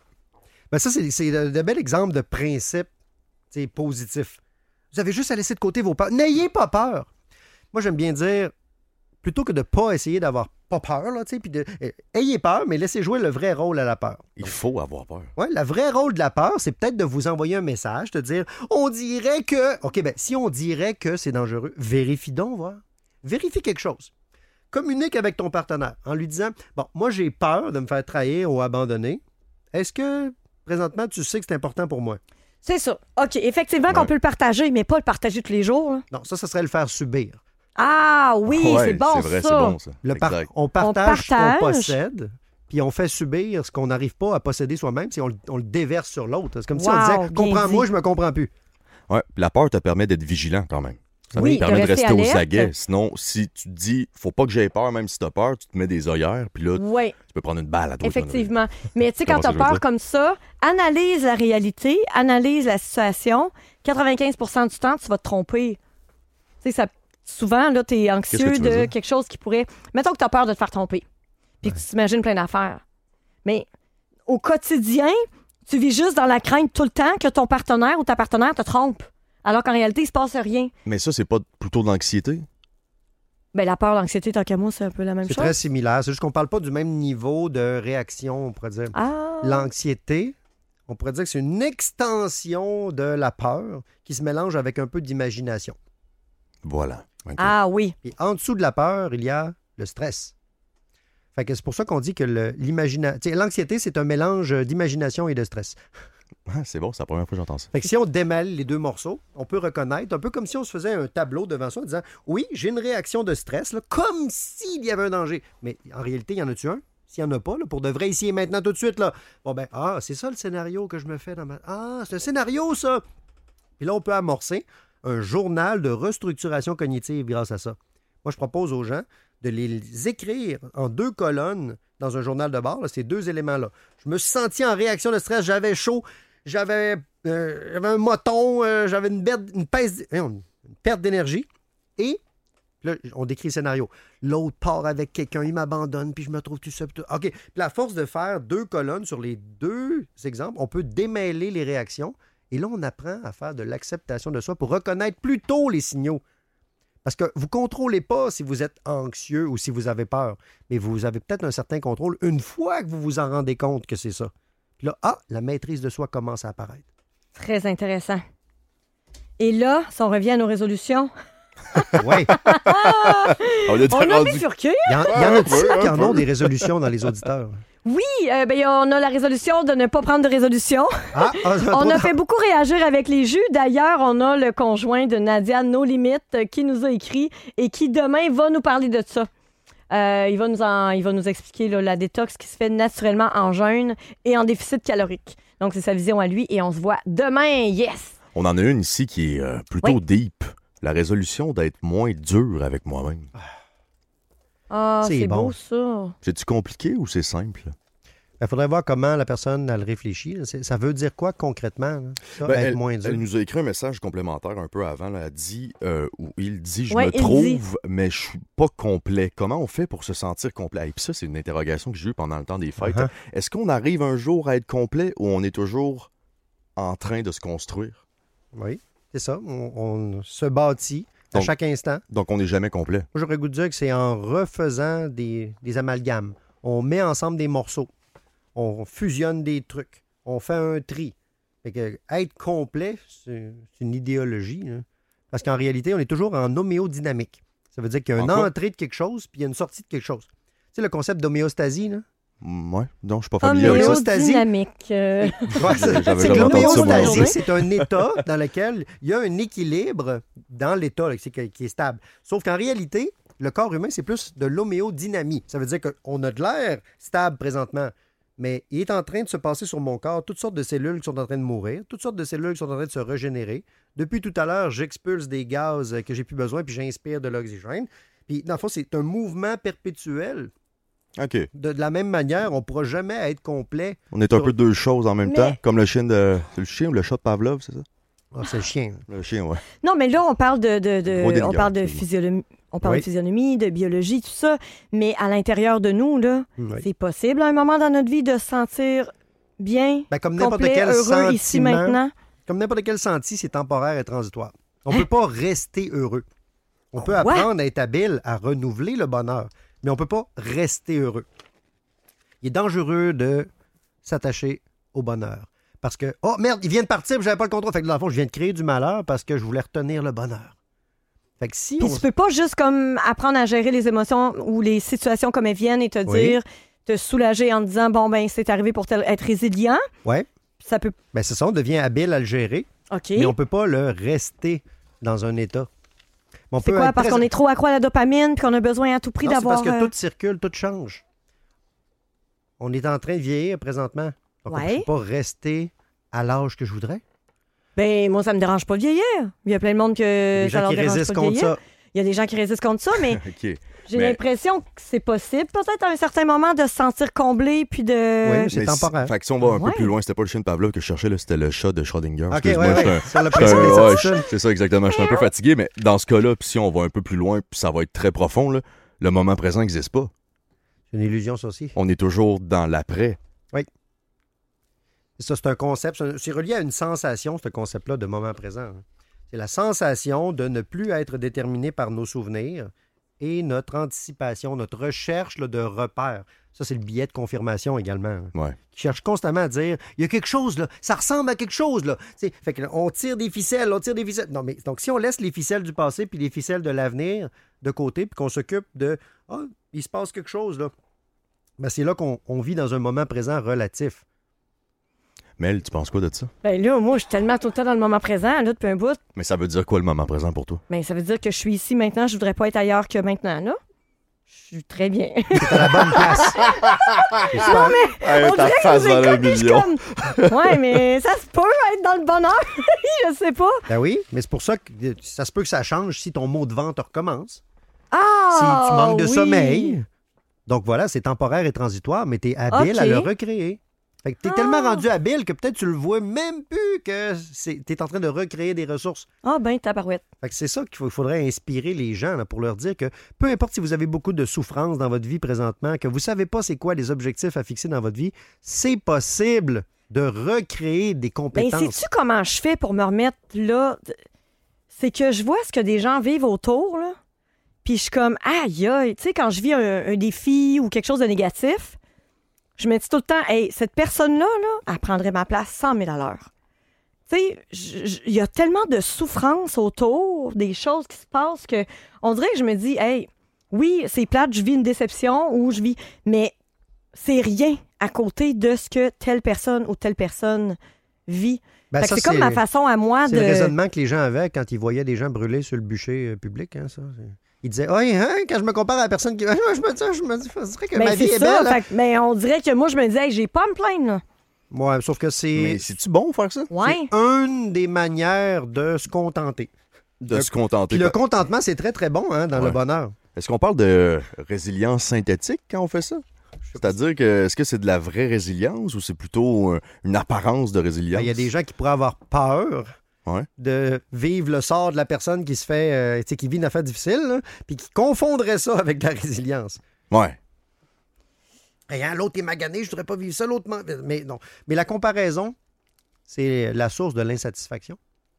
Ben ça, c'est c'est de, de bel exemple de principe tu sais, positif. Vous avez juste à laisser de côté vos peurs. N'ayez pas peur. Moi, j'aime bien dire, plutôt que de ne pas essayer d'avoir pas peur, là, tu sais, puis de, eh, ayez peur, mais laissez jouer le vrai rôle à la peur. Il faut avoir peur. Ouais, le vrai rôle de la peur, c'est peut-être de vous envoyer un message, de dire, on dirait que... OK, ben si on dirait que c'est dangereux, vérifie donc, voir. Vérifie quelque chose. Communique avec ton partenaire en lui disant, bon, moi, j'ai peur de me faire trahir ou abandonner. Est-ce que, présentement, tu sais que c'est important pour moi? c'est ça. OK, effectivement qu'on Ouais. peut le partager, mais pas le partager tous les jours, là. Non, ça, ça serait le faire subir. Ah oui, Ouais, c'est bon, c'est vrai, ça. c'est bon, ça. Le par- Exact. on partage ce qu'on partage. possède, puis on fait subir ce qu'on n'arrive pas à posséder soi-même, si on, le- on le déverse sur l'autre. C'est comme si on Wow, disait, bien comprends-moi, dit. je me comprends plus. Ouais, puis la peur te permet d'être vigilant quand même. Ça Oui, te permet de de rester rester aux alerte. aguets. Sinon, si tu te dis, faut pas que j'aie peur, même si t'as peur, tu te mets des œillères, puis là, Oui, tu peux prendre une balle à toi. effectivement. Mais tu sais, quand Comment tu as ça, je veux peur dire? comme ça, analyse la réalité, analyse la situation. quatre-vingt-quinze pour cent du temps, tu vas te tromper. Tu sais, ça, souvent, là, tu es Qu'est-ce anxieux que tu veux de dire? quelque chose qui pourrait... Mettons que tu as peur de te faire tromper, puis que tu t'imagines plein d'affaires. Mais au quotidien, tu vis juste dans la crainte tout le temps que ton partenaire ou ta partenaire te trompe. Alors qu'en réalité, il se passe rien. Mais ça, c'est pas plutôt de l'anxiété? Ben, la peur, l'anxiété, tant qu'à moi, c'est un peu la même C'est chose. très similaire. C'est juste qu'on parle pas du même niveau de réaction, on pourrait dire. Ah, L'anxiété, on pourrait dire que c'est une extension de la peur qui se mélange avec un peu d'imagination. Voilà. Ok. ah oui. Et en dessous de la peur, il y a le stress. Fait que c'est pour ça qu'on dit que le- l'imagina- tu sais, l'anxiété, c'est un mélange d'imagination et de stress. Ah, c'est bon, c'est la première fois que j'entends ça. Fait que si on démêle les deux morceaux, on peut reconnaître, un peu comme si on se faisait un tableau devant soi en disant « Oui, j'ai une réaction de stress, là, comme s'il y avait un danger. » Mais en réalité, y en a-tu un? S'il n'y en a pas, là, pour de vrai, ici et maintenant, tout de suite, là. Bon, ben, ah, c'est ça le scénario que je me fais dans ma... Ah, c'est un scénario, ça! Puis là, on peut amorcer un journal de restructuration cognitive grâce à ça. Moi, je propose aux gens de les écrire en deux colonnes dans un journal de bord, là, ces deux éléments-là. Je me suis senti en réaction de stress, j'avais chaud, j'avais, euh, j'avais un moton, euh, j'avais une, perte- une, pèse- une perte d'énergie. Et là, on décrit le scénario. L'autre part avec quelqu'un, il m'abandonne, puis je me trouve tout seul. Tout... OK. Puis la force de faire deux colonnes sur les deux exemples, on peut démêler les réactions. Et là, on apprend à faire de l'acceptation de soi pour reconnaître plus tôt les signaux. Parce que vous ne contrôlez pas si vous êtes anxieux ou si vous avez peur. Mais vous avez peut-être un certain contrôle une fois que vous vous en rendez compte que c'est ça. Puis là, ah, la maîtrise de soi commence à apparaître. Très intéressant. Et là, si on revient à nos résolutions, Oui. On a on a rendu- bifurqué. Il y en, il y en a-tu qui en ont des résolutions dans les auditeurs? Oui, euh, ben, on a la résolution de ne pas prendre de résolution. Ah, ah, On a trop- fait beaucoup réagir avec les jus. D'ailleurs, on a le conjoint de Nadia, No Limites, euh, qui nous a écrit et qui demain va nous parler de ça. Euh, il, va nous en- il va nous expliquer là, la détox qui se fait naturellement en jeûne et en déficit calorique. Donc, c'est sa vision à lui et on se voit demain. Yes! On en a une ici qui est euh, plutôt Oui. deep. La résolution d'être moins dur avec moi-même. Ah, C'est c'est bon. beau ça. C'est-tu compliqué ou c'est simple? Il faudrait voir comment la personne elle réfléchit. C'est- Ça veut dire quoi concrètement? Là? Ça, Ben, être elle, moins dur. elle nous a écrit un message complémentaire un peu avant. Là, elle dit, euh, où il dit, je Ouais, me il trouve, dit. mais je suis pas complet. Comment on fait pour se sentir complet? Et puis ça, c'est une interrogation que j'ai eue pendant le temps des fêtes. Uh-huh. Est-ce qu'on arrive un jour à être complet ou on est toujours en train de se construire? Oui, c'est ça. On, on se bâtit à Donc- chaque instant. Donc, on n'est jamais complet. Moi, j'aurais le goût de dire que c'est en refaisant des, des amalgames. On met ensemble des morceaux. On fusionne des trucs. On fait un tri. Fait que être complet, c'est c'est une idéologie. Là. Parce qu'en réalité, on est toujours en homéodynamique. Ça veut dire qu'il y a une En quoi? entrée de quelque chose, puis il y a une sortie de quelque chose. Tu sais, le concept d'homéostasie, là? Mm, Ouais, non, je suis pas familier avec ça. Homéostasie. Homéodynamique. euh, Ouais, c'est J'avais c'est que jamais entendu ça, moi, l'homéostasie, non. c'est un état dans lequel il y a un équilibre dans l'état là, qui est- qui est stable. Sauf qu'en réalité, le corps humain, c'est plus de l'homéodynamie. Ça veut dire qu'on a de l'air stable présentement, mais il est en train de se passer sur mon corps toutes sortes de cellules qui sont en train de mourir, toutes sortes de cellules qui sont en train de se régénérer. Depuis tout à l'heure, j'expulse des gaz que j'ai plus besoin, puis j'inspire de l'oxygène. Puis, dans le fond, c'est un mouvement perpétuel. OK. De, de la même manière, on ne pourra jamais être complet. On est un peu deux choses en même Mais- temps, comme le chien de... C'est le chien ou le chat de Pavlov, c'est ça? Ah, c'est le chien. Le chien, ouais. Non, mais là, on parle de, de, de- Gros dénigrant, on parle de excuse-moi. physionomie. On parle Oui. de physionomie, de biologie, tout ça. Mais à l'intérieur de nous, là, Oui. c'est possible à un moment dans notre vie de se sentir bien, Ben, comme n'importe complet, quel heureux ici sentiment, maintenant. comme n'importe quel senti, c'est temporaire et transitoire. On ne peut pas rester heureux. On peut Quoi? apprendre à être habile à renouveler le bonheur, mais on ne peut pas rester heureux. Il est dangereux de s'attacher au bonheur. Parce que, oh merde, il vient de partir, je n'avais pas le contrôle. Fait que dans le fond, je viens de créer du malheur parce que je voulais retenir le bonheur. Fait que si Puis on... tu peux pas juste comme apprendre à gérer les émotions ou les situations comme elles viennent et te Oui. dire, te soulager en te disant, bon, ben, c'est arrivé pour tel- être résilient. Ouais, Ça peut. ben c'est ça, on devient habile à le gérer, OK. mais on ne peut pas le rester dans un état. On C'est peut quoi? être Parce très- qu'on est trop accro à la dopamine puis qu'on a besoin à tout prix Non, c'est d'avoir. parce que euh, tout circule, tout change. On est en train de vieillir présentement. Donc, on ne Ouais. peut pas rester à l'âge que je voudrais. Ben, moi, ça me dérange pas de vieillir. Il y a plein de monde que Les ça gens leur qui dérange résistent pas de contre vieillir. ça. Il y a des gens qui résistent contre ça, mais OK. j'ai Mais- l'impression que c'est possible, peut-être à un certain moment, de se sentir comblé puis de. Oui, mais c'est Mais temporaire. Fait que si on va un Ouais. peu plus loin, c'était pas le chien de Pavlov que je cherchais, là, c'était le chat de Schrödinger. OK, Excuse-moi, ouais, je suis ouais. un- Sur le je suis principe un- des ouais, certitudes. je- c'est ça exactement. Je suis un peu fatigué, mais dans ce cas-là, puis si on va un peu plus loin, puis ça va être très profond, là, le moment présent n'existe pas. C'est une illusion, ça aussi. On est toujours dans l'après. Ça, c'est un concept. c'est un- C'est relié à une sensation, ce concept-là de moment présent. hein. C'est la sensation de ne plus être déterminé par nos souvenirs et notre anticipation, notre recherche là, de repères. Ça, c'est le billet de confirmation également. hein. Ouais. Qui cherche constamment à dire il y a quelque chose là, ça ressemble à quelque chose là. T'sais, fait que là, on tire des ficelles, on tire des ficelles. Non, mais donc si on laisse les ficelles du passé puis les ficelles de l'avenir de côté, puis qu'on s'occupe de ah, il se passe quelque chose là, ben, c'est là qu'on on vit dans un moment présent relatif. Mel, tu penses quoi de ça? Ben là, moi, je suis tellement tout le temps dans le moment présent, là, depuis un bout. Mais ça veut dire quoi le moment présent pour toi? Ben, ça veut dire que je suis ici maintenant, je voudrais pas être ailleurs que maintenant, là. Je suis très bien. C'est à la bonne place. C'est super. On dirait que je vous écoute, puis je suis comme, ouais, mais ça se peut être dans le bonheur. Je sais pas. Ben oui, mais c'est pour ça que ça se peut que ça change si ton mot de vente recommence. Ah! Si tu manques de oui. sommeil. Donc voilà, c'est temporaire et transitoire, mais tu es habile Ok. à le recréer. Fait que tu es Ah. tellement rendu habile que peut-être tu le vois même plus que tu es en train de recréer des ressources. Ah, ben, tabarouette. Fait que c'est ça qu'il faut- faudrait inspirer les gens là, pour leur dire que peu importe si vous avez beaucoup de souffrance dans votre vie présentement, que vous savez pas c'est quoi les objectifs à fixer dans votre vie, c'est possible de recréer des Ben, compétences. sais-tu comment je fais pour me remettre là? C'est que je vois ce que des gens vivent autour, là. Puis je suis comme, aïe, aïe. Tu sais, quand je vis un, un défi ou quelque chose de négatif, je me dis tout le temps, hey, cette personne-là, là, elle prendrait ma place cent mille à l'heure. Tu sais, je- je- il y a tellement de souffrance autour des choses qui se passent que on dirait que je me dis, hey, oui, c'est plate, je vis une déception ou je vis. Mais c'est rien à côté de ce que telle personne ou telle personne vit. Ben, Fait que ça, c'est comme ma façon à moi C'est de. le raisonnement que les gens avaient quand ils voyaient des gens brûler sur le bûcher euh, public. Hein, ça. C'est- Ils disaient, oui, hein, quand je me compare à la personne qui. je me dis, je me dis, je dirais que Ben, ma vie c'est est ça. belle. hein. Fait que- mais on dirait que moi, je me disais, hey, j'ai pas à me plaindre, là. Ouais, sauf que c'est Mais c'est-tu bon faire ça? Ouais. une des manières de se contenter. De Le- se contenter. Puis le contentement, c'est très, très bon hein, dans Ouais. le bonheur. Est-ce qu'on parle de résilience synthétique quand on fait ça? C'est-à-dire que est-ce que c'est de la vraie résilience ou c'est plutôt euh, une apparence de résilience? Il y a des gens qui pourraient avoir peur ouais. de vivre le sort de la personne qui se fait, euh, tu sais, qui vit une affaire difficile, là, puis qui confondrait ça avec de la résilience. Ouais. Hey, hein, l'autre est magané, je voudrais pas vivre ça, l'autre... Mais non. Mais la comparaison, c'est la source de l'insatisfaction.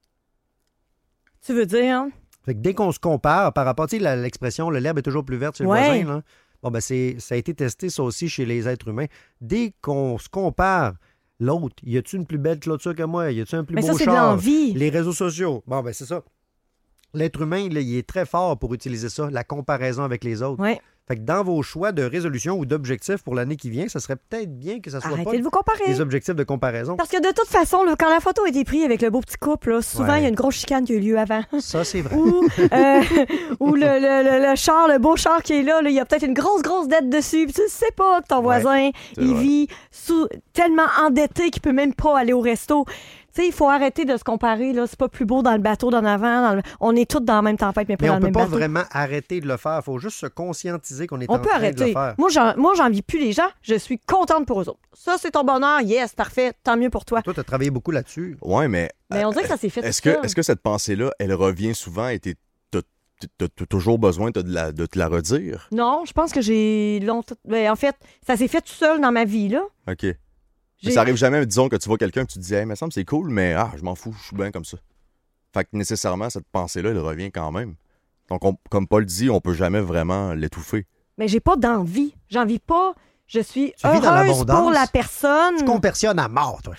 Tu veux dire? Fait que dès qu'on se compare par rapport, tu sais, la- l'expression « le l'herbe est toujours plus verte chez le Ouais. voisin », là, bon, ben c'est, ça a été testé, ça aussi, chez les êtres humains. Dès qu'on se compare, l'autre, y a-tu une plus belle clôture que moi? Y a-tu un plus Mais beau ça, c'est de char? l'envie. Les réseaux sociaux. Bon, ben c'est ça. L'être humain, là, il est très fort pour utiliser ça, la comparaison avec les autres. Ouais. Fait que dans vos choix de résolution ou d'objectifs pour l'année qui vient, ça serait peut-être bien que ça soit Arrêtez pas de vous comparer. des objectifs de comparaison. Parce que de toute façon, là, quand la photo a été prise avec le beau petit couple, là, souvent, il Ouais. y a une grosse chicane qui a eu lieu avant. Ça, c'est vrai. Ou, euh, ou le, le- le- le char, le beau char qui est là, là, il y a peut-être une grosse, grosse dette dessus. Puis tu sais pas que ton voisin, c'est il vrai. vit sous, tellement endetté qu'il peut même pas aller au resto. Tu sais, il faut arrêter de se comparer. Là. C'est pas plus beau dans le bateau d'en avant. dans le- On est tous dans la même tempête, mais pas Mais dans on le peut même pas bateau. vraiment arrêter de le faire. Il faut juste se conscientiser qu'on est On en peut train de le arrêter. faire. Moi, j'en, moi, j'envie plus les gens. Je suis contente pour eux autres. Ça, c'est ton bonheur. Yes, parfait. Tant mieux pour toi. Toi, tu as travaillé beaucoup là-dessus. Ouais, mais. Mais on dirait que ça s'est fait Est-ce tout que, seul. est-ce que cette pensée-là, elle revient souvent et t'es- t'as t'as- t'as toujours besoin de, la, de te la redire? Non, je pense que j'ai longtemps. Ben, en fait, ça s'est fait tout seul dans ma vie, là. OK. Mais J'ai- ça arrive jamais, disons, que tu vois quelqu'un que tu te dis, hey, il me semble que c'est cool, mais ah, je m'en fous, je suis bien comme ça. Fait que nécessairement, cette pensée-là, elle revient quand même. Donc, on- comme Paul dit, on peut jamais vraiment l'étouffer. Mais j'ai pas d'envie. J'en vis pas. Je suis Tu vis dans heureuse l'abondance. pour la personne. Tu compersionnes à mort, toi.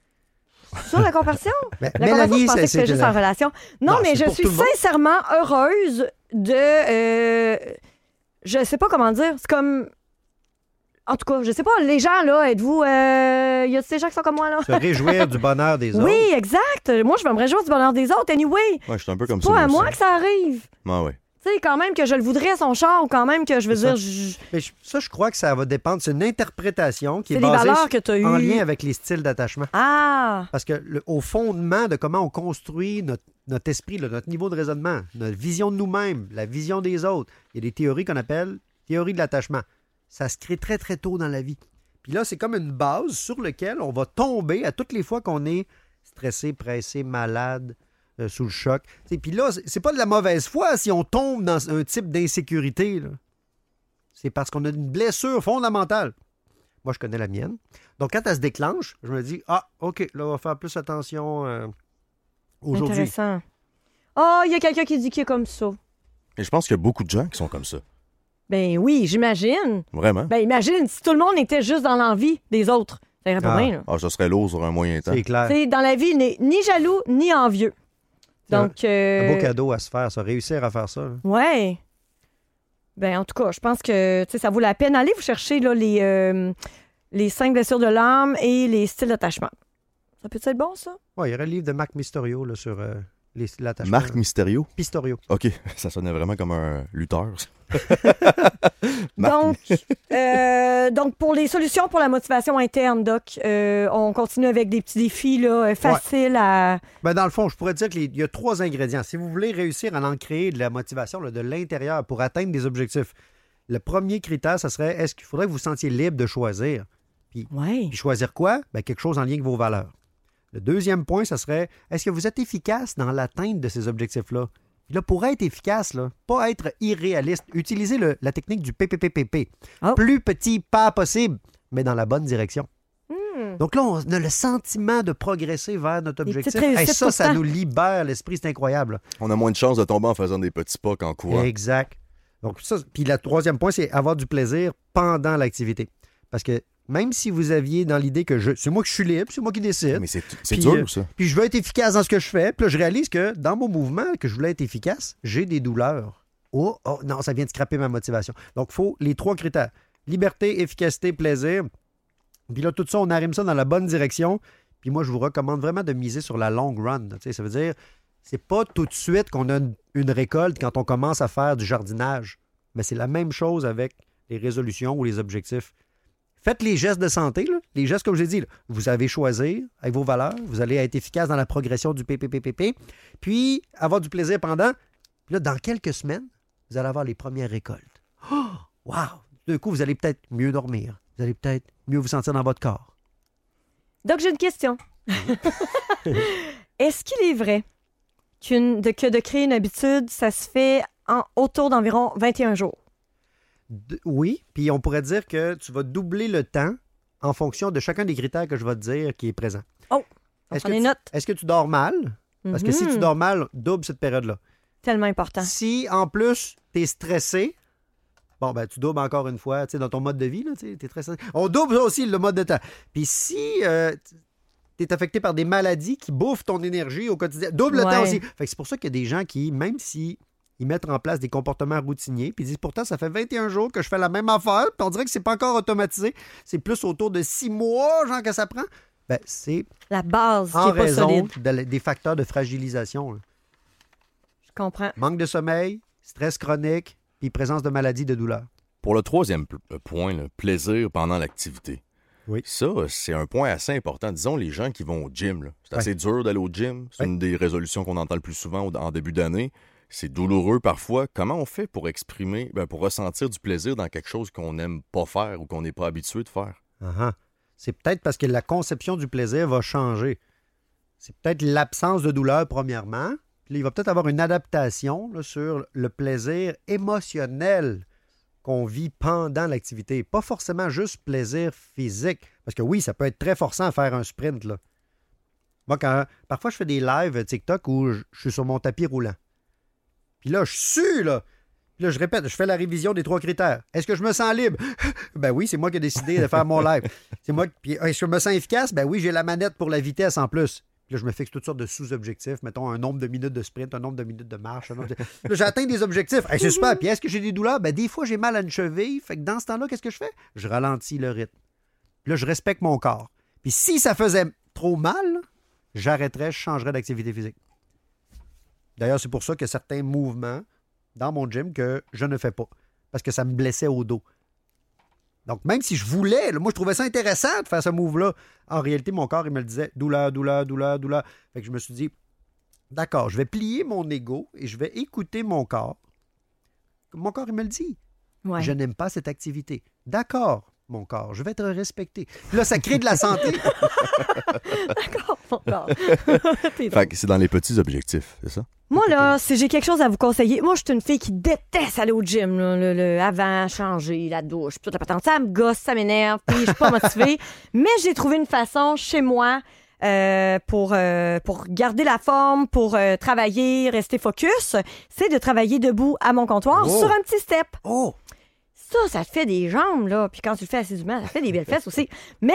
Sur la conversion? Mais, La Mélanie, conversion, je pensais c'est, que c'était c'est juste la- en relation. Non, Non, mais c'est je pour suis tout le monde. sincèrement heureuse de... euh, je sais pas comment dire. C'est comme... En tout cas, je sais pas, les gens, là, êtes-vous... Euh... Y a des gens qui sont comme moi, là? se réjouir du bonheur des autres. Oui, exact. Moi, je vais me réjouir du bonheur des autres. Anyway, Ouais, je suis un peu comme c'est ça. pas à moi moi aussi. que ça arrive. Ouais, ouais. Tu sais, quand même que je le voudrais, son char, ou quand même que je veux C'est ça. dire... je- Mais je- ça, je crois que ça va dépendre. C'est une interprétation qui C'est est les basée valeurs sur- que tu as eues. en lien avec les styles d'attachement. Ah! Parce que le- au fondement de comment on construit notre, notre esprit, là, notre niveau de raisonnement, notre vision de nous-mêmes, la vision des autres, il y a des théories qu'on appelle théories de l'attachement. Ça se crée très, très tôt dans la vie. Puis là, c'est comme une base sur laquelle on va tomber à toutes les fois qu'on est stressé, pressé, malade, euh, sous le choc. T'sais, puis là, c'est- c'est pas de la mauvaise foi si on tombe dans un type d'insécurité, là. C'est parce qu'on a une blessure fondamentale. Moi, je connais la mienne. Donc, quand elle se déclenche, je me dis, ah, OK, là, on va faire plus attention euh, aujourd'hui. Intéressant. Oh, il y a quelqu'un qui dit qu'il est comme ça. Et je pense qu'il y a beaucoup de gens qui sont comme ça. Ben oui, j'imagine. Vraiment. Ben imagine, si tout le monde était juste dans l'envie des autres. Ça irait pas Ah. bien, là. Ah, ça serait lourd sur un moyen temps. C'est clair. Tu sais, dans la vie, il n'est ni jaloux, ni envieux. Donc, Un euh, beau cadeau à se faire, ça. Réussir à faire ça. là. ouais. Ben, en tout cas, je pense que tu sais, ça vaut la peine. Allez vous chercher là, les, euh, les cinq blessures de l'âme et les styles d'attachement. Ça peut être bon, ça? Ouais, il y aurait le livre de Marc Mysterio là, sur euh, les- l'attachement. Marc Mysterio. Pistorio. OK, ça sonnait vraiment comme un lutteur. ça. Marc- Donc, euh, donc, pour les solutions pour la motivation interne, Doc, euh, on continue avec des petits défis là, euh, faciles à... Ben, dans le fond, je pourrais dire qu'il y a trois ingrédients. Si vous voulez réussir à en créer de la motivation là, de l'intérieur pour atteindre des objectifs, le premier critère, ça serait est-ce qu'il faudrait que vous vous sentiez libre de choisir? Ouais. Puis choisir quoi? Ben, quelque chose en lien avec vos valeurs. Le deuxième point, ça serait est-ce que vous êtes efficace dans l'atteinte de ces objectifs-là? Puis là, pour être efficace, là, pas être irréaliste, utilisez le- la technique du P P P P P. Oh. Plus petit pas possible, mais dans la bonne direction. Hmm. Donc là, on a le sentiment de progresser vers notre Des objectif. petites réussites Hey, tout ça, le ça temps. nous libère l'esprit, c'est incroyable. On a moins de chances de tomber en faisant des petits pas qu'en courant. Exact. Donc ça, puis le troisième point, c'est avoir du plaisir pendant l'activité. Parce que même si vous aviez dans l'idée que je, c'est moi que je suis libre, c'est moi qui décide, Mais c'est c'est Puis, euh, dur, ça. puis je veux être efficace dans ce que je fais, puis là, je réalise que dans mon mouvement, que je voulais être efficace, j'ai des douleurs. Oh, oh non, ça vient de scraper ma motivation. Donc, il faut les trois critères. Liberté, efficacité, plaisir. Puis là, tout ça, on arrime ça dans la bonne direction. Puis moi, je vous recommande vraiment de miser sur la long run. Tu sais, ça veut dire, c'est pas tout de suite qu'on a une, une récolte quand on commence à faire du jardinage. Mais c'est la même chose avec les résolutions ou les objectifs. Faites les gestes de santé, là. Les gestes, comme je l'ai dit, là. Vous avez choisi avec vos valeurs, vous allez être efficace dans la progression du P P P P P, puis avoir du plaisir pendant. Puis là, dans quelques semaines, vous allez avoir les premières récoltes. Oh! Wow! d'un coup, vous allez peut-être mieux dormir. Vous allez peut-être mieux vous sentir dans votre corps. Donc, j'ai une question. Est-ce qu'il est vrai qu'une, de, que de créer une habitude, ça se fait en, autour d'environ vingt et un jours? De- oui, puis on pourrait dire que tu vas doubler le temps en fonction de chacun des critères que je vais te dire qui est présent. Oh, on Est-ce prend que, des tu, notes. est-ce que tu dors mal? Parce que si tu Mhm. dors mal, double cette période-là. Tellement important. Si, en plus, tu es stressé, bon, ben, tu doubles encore une fois, tu sais, dans ton mode de vie, là, tu es très stressé. On double aussi le mode de temps. Puis si euh, tu es affecté par des maladies qui bouffent ton énergie au quotidien, double le Ouais. temps aussi. Fait que c'est pour ça qu'il y a des gens qui, même si ils mettent en place des comportements routiniers, puis ils disent pourtant, ça fait vingt et un jours que je fais la même affaire, puis on dirait que c'est pas encore automatisé. C'est plus autour de six mois, genre, que ça prend. Ben, c'est La base qui en n'est pas raison solide. de la- des facteurs de fragilisation. Là. Je comprends. Manque de sommeil, stress chronique, puis présence de maladies, de douleurs. Pour le troisième p- point, le plaisir pendant l'activité. Oui. Ça, c'est un point assez important. Disons, les gens qui vont au gym, là. C'est Ouais. assez dur d'aller au gym. C'est Ouais. une des résolutions qu'on entend le plus souvent au- en début d'année. C'est douloureux parfois. Comment on fait pour exprimer, ben, pour ressentir du plaisir dans quelque chose qu'on n'aime pas faire ou qu'on n'est pas habitué de faire? Uh-huh. C'est peut-être parce que la conception du plaisir va changer. C'est peut-être l'absence de douleur, premièrement. Puis là, il va peut-être avoir une adaptation là, sur le plaisir émotionnel qu'on vit pendant l'activité. Pas forcément juste plaisir physique. Parce que oui, ça peut être très forçant à faire un sprint. Là. Moi, quand, parfois, je fais des lives TikTok où je, je suis sur mon tapis roulant. Puis là, je sue, là. Puis là, je répète, je fais la révision des trois critères. Est-ce que je me sens libre? Ben oui, c'est moi qui ai décidé de faire mon live. C'est moi. qui- Puis est-ce que je me sens efficace? Ben oui, j'ai la manette pour la vitesse en plus. Puis là, je me fixe toutes sortes de sous-objectifs. Mettons un nombre de minutes de sprint, un nombre de minutes de marche. un nombre de- Là, j'atteins des objectifs. Hey, c'est super. Puis est-ce que j'ai des douleurs? Ben des fois, j'ai mal à une cheville. Fait que dans ce temps-là, qu'est-ce que je fais? Je ralentis le rythme. Puis là, je respecte mon corps. Puis si ça faisait trop mal, j'arrêterais, je changerais d'activité physique. D'ailleurs, c'est pour ça que certains mouvements dans mon gym que je ne fais pas. Parce que ça me blessait au dos. Donc, même si je voulais, là, moi, je trouvais ça intéressant de faire ce move-là. En réalité, mon corps, il me le disait douleur, douleur, douleur, douleur. Fait que je me suis dit, d'accord, je vais plier mon ego et je vais écouter mon corps. Mon corps, il me le dit. Ouais. Je n'aime pas cette activité. D'accord, mon corps, je vais te respecter. Puis là, ça crée de la santé. D'accord. Bon. T'es drôle. Fait que c'est dans les petits objectifs, c'est ça? Moi, là, si j'ai quelque chose à vous conseiller, moi, je suis une fille qui déteste aller au gym, là, le, le avant, changer, la douche, puis toute la patente. Ça me gosse, ça m'énerve, puis je suis pas motivée. Mais j'ai trouvé une façon chez moi euh, pour, euh, pour garder la forme, pour euh, travailler, rester focus. C'est de travailler debout à mon comptoir Oh. sur un petit step. Oh! Ça, ça te fait des jambes, là. Puis quand tu le fais assidûment, ça fait des belles fesses aussi. Mais,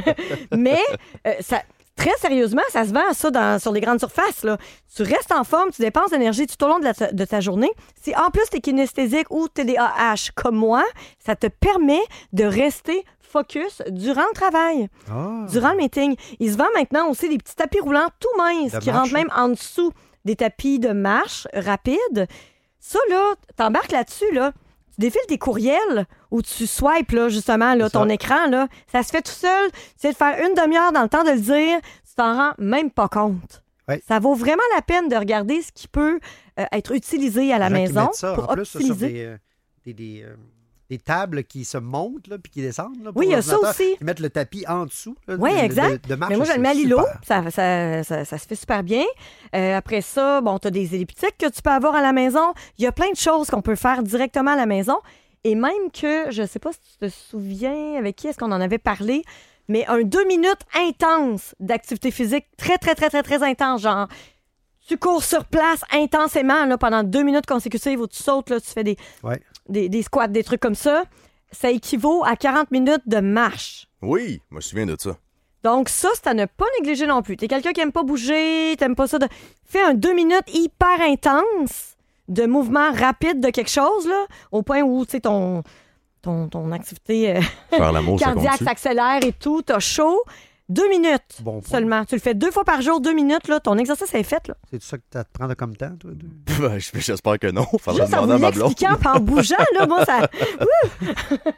mais euh, ça, très sérieusement, ça se vend, ça, dans, sur les grandes surfaces, là. Tu restes en forme, tu dépenses d'énergie tout au long de, la- de ta journée. Si en plus t'es kinesthésique ou T D A H comme moi, ça te permet de rester focus durant le travail, Ah. durant le meeting. Il se vend maintenant aussi des petits tapis roulants tout minces De qui marche, rentrent même en dessous des tapis de marche rapide. Ça, là, t'embarques là-dessus, là. Tu défiles tes courriels ou tu swipes, là, justement, là, C'est ton ça. écran, là. Ça se fait tout seul. Tu sais, de faire une demi-heure dans le temps de le dire, tu t'en rends même pas compte. Ouais. Ça vaut vraiment la peine de regarder ce qui peut euh, être utilisé à la Les gens qui maison mettent ça, pour en plus, sur optimiser. des, euh, des, des, euh, des tables qui se montent là, puis qui descendent. Là, pour Oui, il y a ça l'ordinateur. aussi. Ils mettent le tapis en dessous. là, Oui, de- de- exact. de- de marche, Mais moi, je c'est le mets à l'îlot. super. Ça, ça, ça, ça se fait super bien. Euh, après ça, bon, tu as des elliptiques que tu peux avoir à la maison. Il y a plein de choses qu'on peut faire directement à la maison. Et même que, je sais pas si tu te souviens avec qui est-ce qu'on en avait parlé, mais un deux minutes intense d'activité physique, très, très, très, très, très intense. Genre, tu cours sur place intensément là, pendant deux minutes consécutives où tu sautes, là, tu fais des, Ouais. des, des squats, des trucs comme ça. Ça équivaut à quarante minutes de marche. Oui, je me souviens de ça. Donc ça, c'est à ne pas négliger non plus. T'es quelqu'un qui aime pas bouger, t'aimes pas ça. De... Fais un deux minutes hyper intense de mouvement rapide de quelque chose, là, au point où, tu sais, ton, ton, ton activité euh, Faire l'amour, ça cardiaque compte-tu? s'accélère et tout, t'as chaud. Deux minutes Bon point. seulement. Tu le fais deux fois par jour, deux minutes, là, ton exercice est fait, là. C'est ça que tu te prends comme temps, toi? deux? Ben, j'espère que non. Faudrait Juste en demander à vous ma blonde. l'expliquant, puis en bougeant, là, moi, ça... Ouh!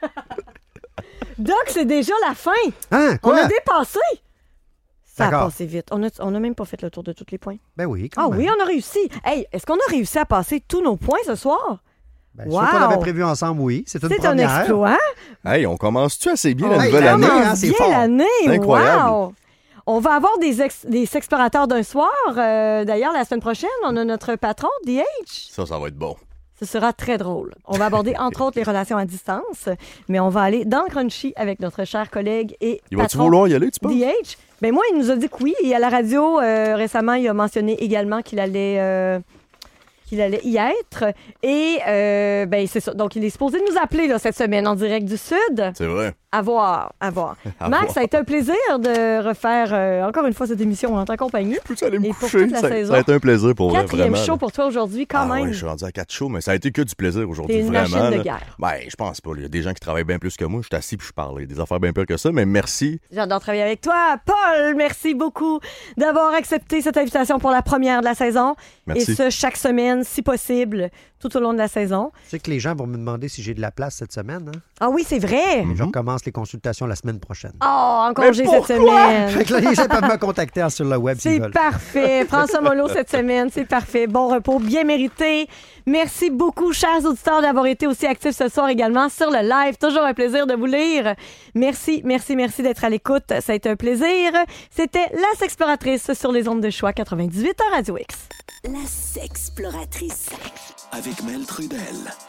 Doc, c'est déjà la fin. Hein? On Quoi? a dépassé. Ça a D'accord. passé vite. On n'a on a même pas fait le tour de tous les points. Ben oui, quand Ah même. oui, on a réussi. Hey, est-ce qu'on a réussi à passer tous nos points ce soir? Ben, Ceux Wow! qu'on avait prévus ensemble, oui. C'est une C'est un première. exploit. Hey, on commence-tu assez bien On la nouvelle vraiment, année? hein, c'est bien fort. l'année. C'est incroyable. Wow! On va avoir des, ex- des explorateurs d'un soir. Euh, d'ailleurs, la semaine prochaine, on a notre patron, D H. Ça, ça va être bon. Ce sera très drôle. On va aborder, entre autres, les relations à distance, mais on va aller dans le crunchy avec notre cher collègue et Il va-tu patron vouloir y aller, tu penses? D H. Ben moi, il nous a dit que oui. Et à la radio, euh, récemment, il a mentionné également qu'il allait... euh, qu'il allait y être. Et, euh, ben, c'est ça. Donc, il est supposé nous appeler là, cette semaine en direct du Sud. C'est vrai. À voir, à voir. À Max, voir. ça a été un plaisir de refaire euh, encore une fois cette émission en ta compagnie. Peux-tu aller me Et pour coucher? toute la Ça, saison. ça a été un plaisir pour vrai, Quatrième vraiment. show là. pour toi aujourd'hui, quand Ah même. ouais, je suis rendu à quatre shows, mais ça a été que du plaisir aujourd'hui, T'es une vraiment. machine de là. guerre. Ben, je pense pas. Il y a des gens qui travaillent bien plus que moi. Je suis assis puis je parle. Il y a des affaires bien pires que ça, mais merci. J'adore travailler avec toi. Paul, merci beaucoup d'avoir accepté cette invitation pour la première de la saison. Merci. Et ce, chaque semaine, si possible, tout au long de la saison. Je sais que les gens vont me demander si j'ai de la place cette semaine. Hein? Ah oui, c'est vrai. Je recommence les consultations la semaine prochaine. Oh, en Mhm. Mais congé cette pourquoi? semaine. Fait que là, les gens peuvent me contacter sur le web s'ils C'est veulent. parfait. François Mollo cette semaine, c'est parfait. Bon repos, bien mérité. Merci beaucoup, chers auditeurs, d'avoir été aussi actifs ce soir également sur le live. Toujours un plaisir de vous lire. Merci, merci, merci d'être à l'écoute. Ça a été un plaisir. C'était La Sexploratrice sur les ondes de choix quatre-vingt-dix-huit à Radio X. La Sexploratrice. Avec Mel Trudel.